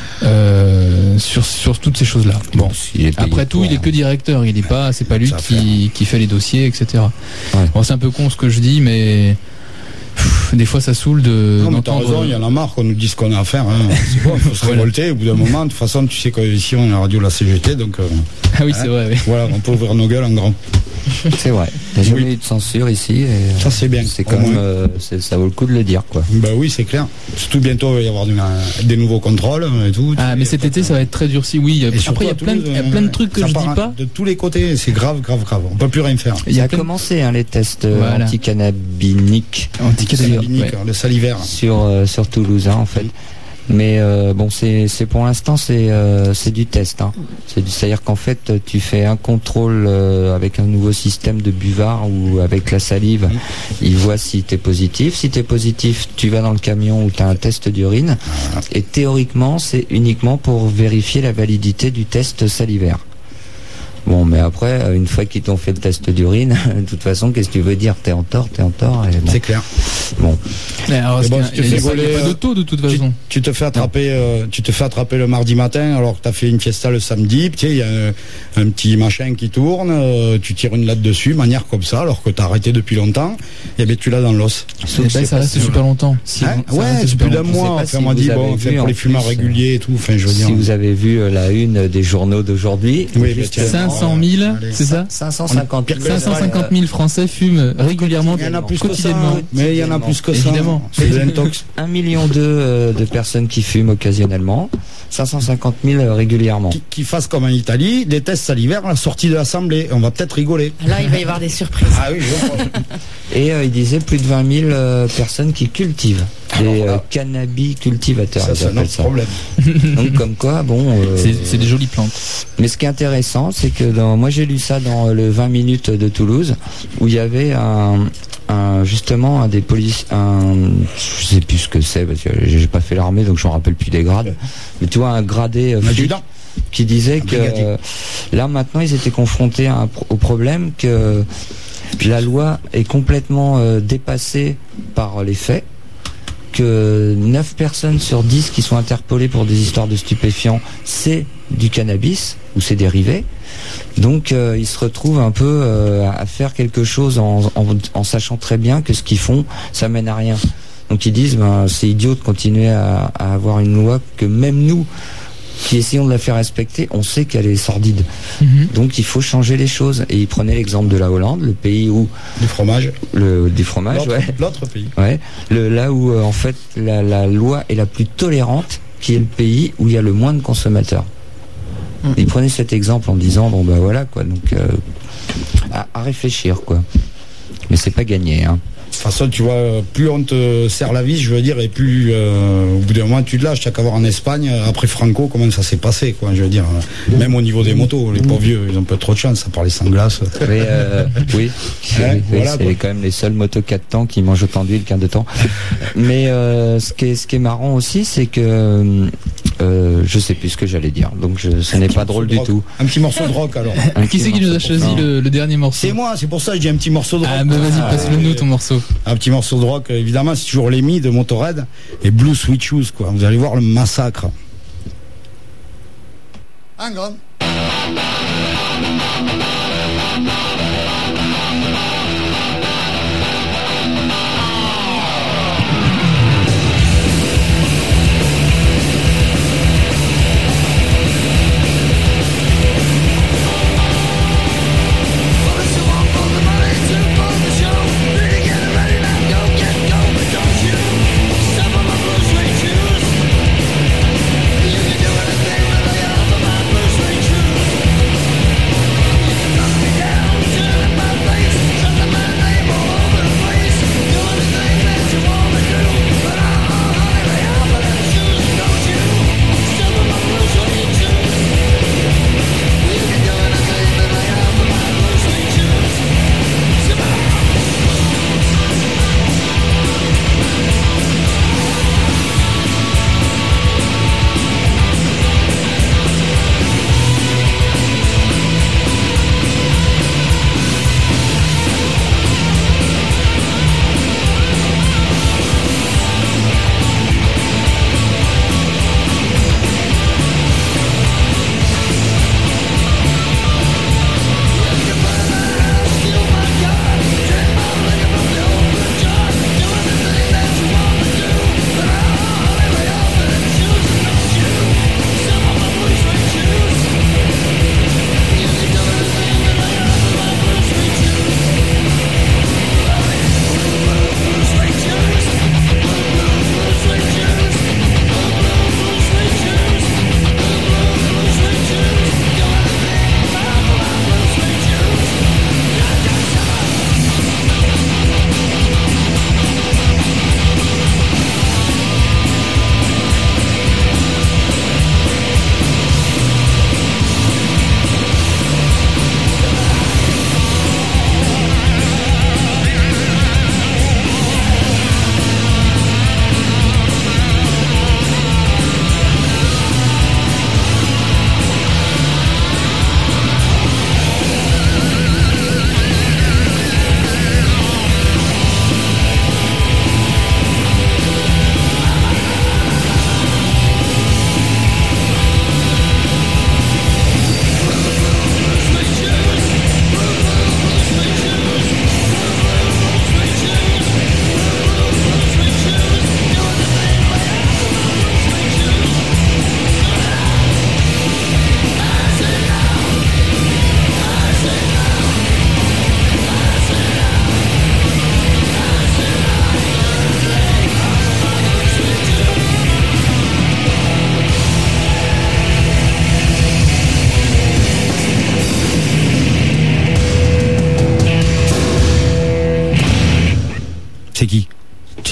sur toutes ces choses-là. Bon, après tout, il est que directeur, c'est pas lui qui fait les dossiers, etc. Ouais. Bon, c'est un peu con ce que je dis, mais des fois ça saoule d'entendre. T'as raison, il y en a marre qu'on nous dise ce qu'on a à faire. C'est bon, il faut se révolter au bout d'un moment. De toute façon, tu sais qu'ici on est la radio de la CGT, donc. Ah oui, c'est vrai. Oui. Voilà, on peut ouvrir nos gueules en grand. C'est vrai. Il n'y a jamais eu de censure ici. Et ça c'est bien. C'est quand même, ça vaut le coup de le dire, quoi. Bah oui, c'est clair. Surtout bientôt il va y avoir des nouveaux contrôles et tout. Ah mais cet été ça va être très durci. Oui. Après il y a plein de trucs que je dis pas. De tous les côtés, c'est grave. On peut plus rien faire. Il a commencé les tests anticannabiniques. Le salivaire. Sur Toulouse, en fait. Mais bon, c'est pour l'instant c'est du test. Hein. C'est-à-dire qu'en fait, tu fais un contrôle avec un nouveau système de buvard ou avec la salive. Il voit si t'es positif. Si t'es positif, tu vas dans le camion où t'as un test d'urine. Et théoriquement, c'est uniquement pour vérifier la validité du test salivaire. Bon, mais après, une fois qu'ils t'ont fait le test d'urine, de toute façon, qu'est-ce que tu veux dire? T'es en tort. Et bon. C'est clair. Bon. Mais alors, il n'y a pas d'auto de toute façon. Tu te fais attraper le mardi matin alors que t'as fait une fiesta le samedi. Tu sais, il y a un petit machin qui tourne, tu tires une latte dessus, manière comme ça, alors que t'as arrêté depuis longtemps. Et bien tu l'as dans l'os. Ça reste super longtemps. Ouais, c'est plus d'un mois. Enfin, on m'a dit bon, fait pour les fumeurs réguliers et tout. Enfin, je veux dire. Si vous avez vu la une des journaux d'aujourd'hui. Oui, 500 000, c'est ça? 550 000 Français fument régulièrement, quotidiennement. Mais il y en a plus que ça. Évidemment. C'est de l'intox. 1,2 million de personnes qui fument occasionnellement, 550 000 régulièrement. Qui fassent comme en Italie, des tests salivaires à la sortie de l'Assemblée. On va peut-être rigoler. Là, il va y avoir des surprises. Ah oui, je crois. Et il disait plus de 20 000 personnes qui cultivent. des cannabicultivateurs. Ça, c'est un autre problème. Donc comme quoi, bon... c'est des jolies plantes. Mais ce qui est intéressant, c'est que moi j'ai lu ça dans le 20 minutes de Toulouse, où il y avait justement un des policiers, je sais plus ce que c'est, parce que j'ai pas fait l'armée, donc je me rappelle plus des grades, mais tu vois, un gradé flic qui disait que là maintenant ils étaient confrontés au problème que la loi est complètement dépassée par les faits, que 9 personnes sur 10 qui sont interpellées pour des histoires de stupéfiants, c'est du cannabis ou ses dérivés. Donc ils se retrouvent un peu à faire quelque chose en sachant très bien que ce qu'ils font, ça mène à rien. Donc ils disent, c'est idiot de continuer à avoir une loi que même nous, qui essayons de la faire respecter, on sait qu'elle est sordide. Donc il faut changer les choses. Et ils prenaient l'exemple de la Hollande, le pays où... Du fromage. Du fromage, l'autre pays. Ouais. Là où en fait la loi est la plus tolérante, qui est le pays où il y a le moins de consommateurs. Ils prenaient cet exemple en disant, bon bah voilà quoi, donc à réfléchir quoi. Mais c'est pas gagné, hein. De toute façon, tu vois, plus on te serre la vis, je veux dire, et plus au bout d'un moment tu te lâches. T'as qu'à voir en Espagne, après Franco, comment ça s'est passé, quoi, je veux dire. Même au niveau des motos, les pauvres vieux, ils ont pas trop de chance, à part les sans glace. Oui, voilà, c'est quand même les seuls motos 4 temps qui mangent autant d'huile qu'un 2 temps. Mais ce qui est marrant aussi, c'est que je sais plus ce que j'allais dire, donc ce n'est pas drôle du tout. Un petit morceau de rock alors. Qui c'est qui nous a choisi le dernier morceau? C'est moi, c'est pour ça que je dis un petit morceau de rock. Ah bah vas-y, passe-le nous ton morceau. Un petit morceau de rock, évidemment, c'est toujours Lemmy de Motorhead et Blue Sweet Shoes, quoi. Vous allez voir le massacre. Hang on. Down to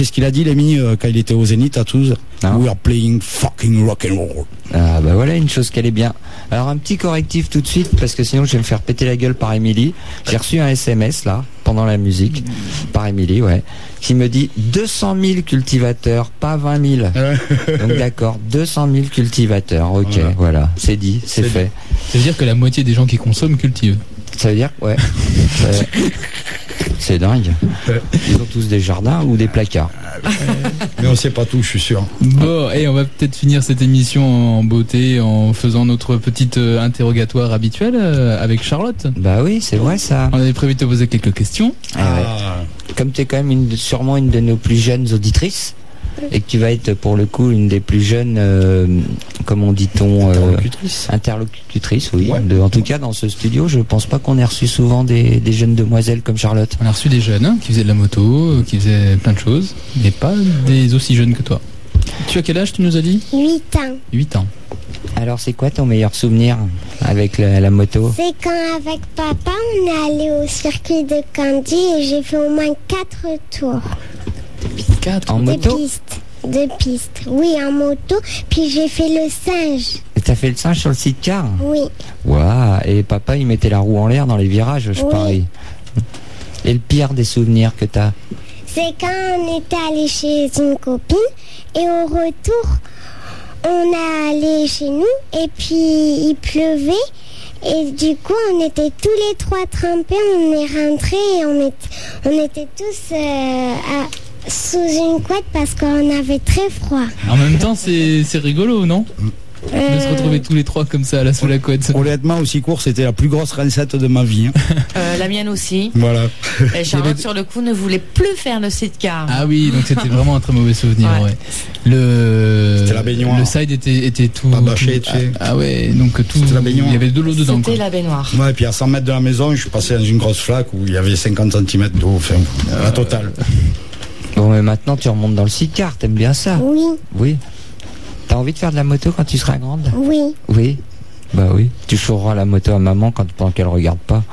sais ce qu'il a dit, Lémi, quand il était au Zénith à Toulouse? Non. We are playing fucking rock and roll. Ah bah voilà une chose qu'elle est bien. Alors un petit correctif tout de suite parce que sinon je vais me faire péter la gueule par Émilie. J'ai reçu un SMS là pendant la musique par Émilie, ouais, qui me dit 200 000 cultivateurs, pas 20 000. Donc d'accord, 200 000 cultivateurs. Ok, voilà, c'est dit, c'est fait. Ça veut dire que la moitié des gens qui consomment cultivent. Ça veut dire, ouais. C'est dingue. Ils ont tous des jardins ou des placards. Mais on sait pas tout, je suis sûr. Bon, et on va peut-être finir cette émission en beauté en faisant notre petite interrogatoire habituel avec Charlotte. Bah oui, c'est vrai ça. On avait prévu de te poser quelques questions. Comme tu es quand même sûrement une de nos plus jeunes auditrices et que tu vas être pour le coup une des plus jeunes, comment dit-on, interlocutrice, oui. Ouais. En tout cas dans ce studio, je pense pas qu'on ait reçu souvent des jeunes demoiselles comme Charlotte. On a reçu des jeunes qui faisaient de la moto, qui faisaient plein de choses, mais pas des aussi jeunes que toi. Tu as quel âge, tu nous as dit? 8 ans. 8 ans. Alors c'est quoi ton meilleur souvenir avec la moto? C'est quand avec papa on est allé au circuit de Candy et j'ai fait au moins 4 tours. 4 En moto? De pistes. Oui, en moto. Puis j'ai fait le singe. Et t'as fait le singe sur le sidecar? Oui. Waouh. Et papa il mettait la roue en l'air dans les virages, je parie. Et le pire des souvenirs que t'as? C'est quand on était allé chez une copine et au retour on est allé chez nous et puis il pleuvait et du coup on était tous les 3 trempés, on est rentrés et on était tous sous une couette parce qu'on avait très froid. En même temps, c'est rigolo, non? De se retrouver tous les 3 comme ça, là, sous la couette. Honnêtement, aussi court, c'était la plus grosse rincette de ma vie. La mienne aussi. Voilà. Et Charlotte, sur le coup, ne voulait plus faire le sidecar. Ah oui, donc c'était vraiment un très mauvais souvenir. Ouais. C'était la baignoire. Le side était tout. Pas bâché, tu sais. Ah ouais, donc tout. C'était la baignoire. Il y avait de l'eau dedans. C'était quoi. la baignoire. Ouais, et puis à 100 mètres de la maison, je suis passé dans une grosse flaque où il y avait 50 cm d'eau, enfin, la totale. Bon, mais maintenant tu remontes dans le sidecar, t'aimes bien ça? Oui. Oui. T'as envie de faire de la moto quand tu seras grande? Oui. Oui. Bah oui. Tu chaufferas la moto à maman pendant qu'elle regarde pas.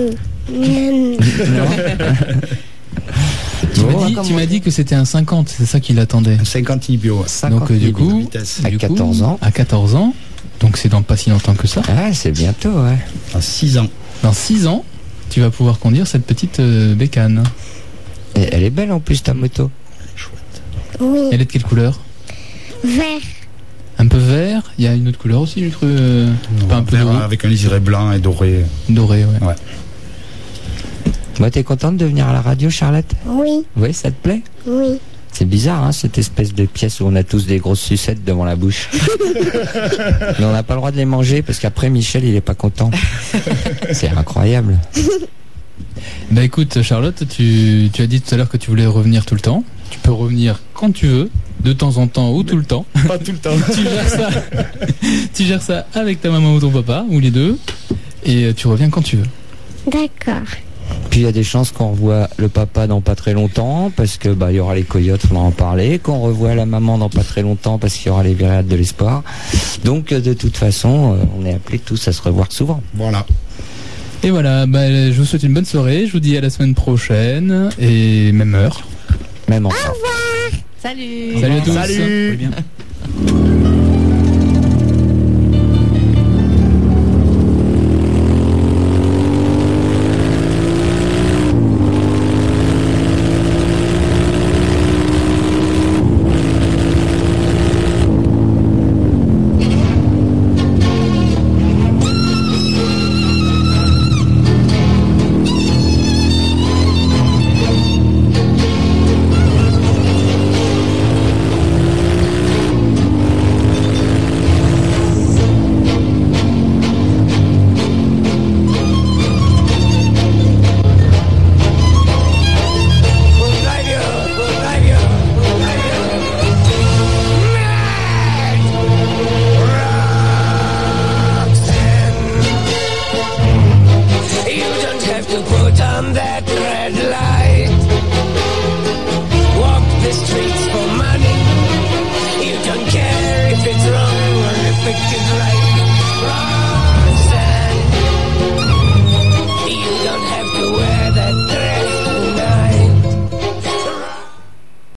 Tu m'as dit que c'était un 50, c'est ça qu'il attendait. 50 ibio. Donc du coup, à 14 ans. À 14 ans, donc c'est dans pas si longtemps que ça. Ah, c'est bientôt, ouais. À 6 ans. Dans 6 ans, tu vas pouvoir conduire cette petite bécane. Et elle est belle en plus ta moto. Oui. Elle est de quelle couleur? Vert. Un peu vert. Il y a une autre couleur aussi, je trouve. Pas un peu Vert avec un liseré blanc et doré. Doré, ouais. Ouais. Moi, t'es contente de venir à la radio, Charlotte? Oui. Oui, ça te plaît? Oui. C'est bizarre, hein, cette espèce de pièce où on a tous des grosses sucettes devant la bouche. Mais on n'a pas le droit de les manger parce qu'après Michel, il est pas content. C'est incroyable. Bah écoute, Charlotte, tu as dit tout à l'heure que tu voulais revenir tout le temps. Tu peux revenir quand tu veux, de temps en temps ou tout le temps. Pas tout le temps. Tu gères ça avec ta maman ou ton papa, ou les deux, et tu reviens quand tu veux. D'accord. Puis il y a des chances qu'on revoie le papa dans pas très longtemps parce que il y aura les coyotes, on va en parler, qu'on revoie la maman dans pas très longtemps parce qu'il y aura les virades de l'espoir. Donc de toute façon, on est appelés tous à se revoir souvent. Voilà. Et voilà, je vous souhaite une bonne soirée, je vous dis à la semaine prochaine, et même heure. Même enfant. Au revoir. Salut. Salut à tous. Salut. Bien.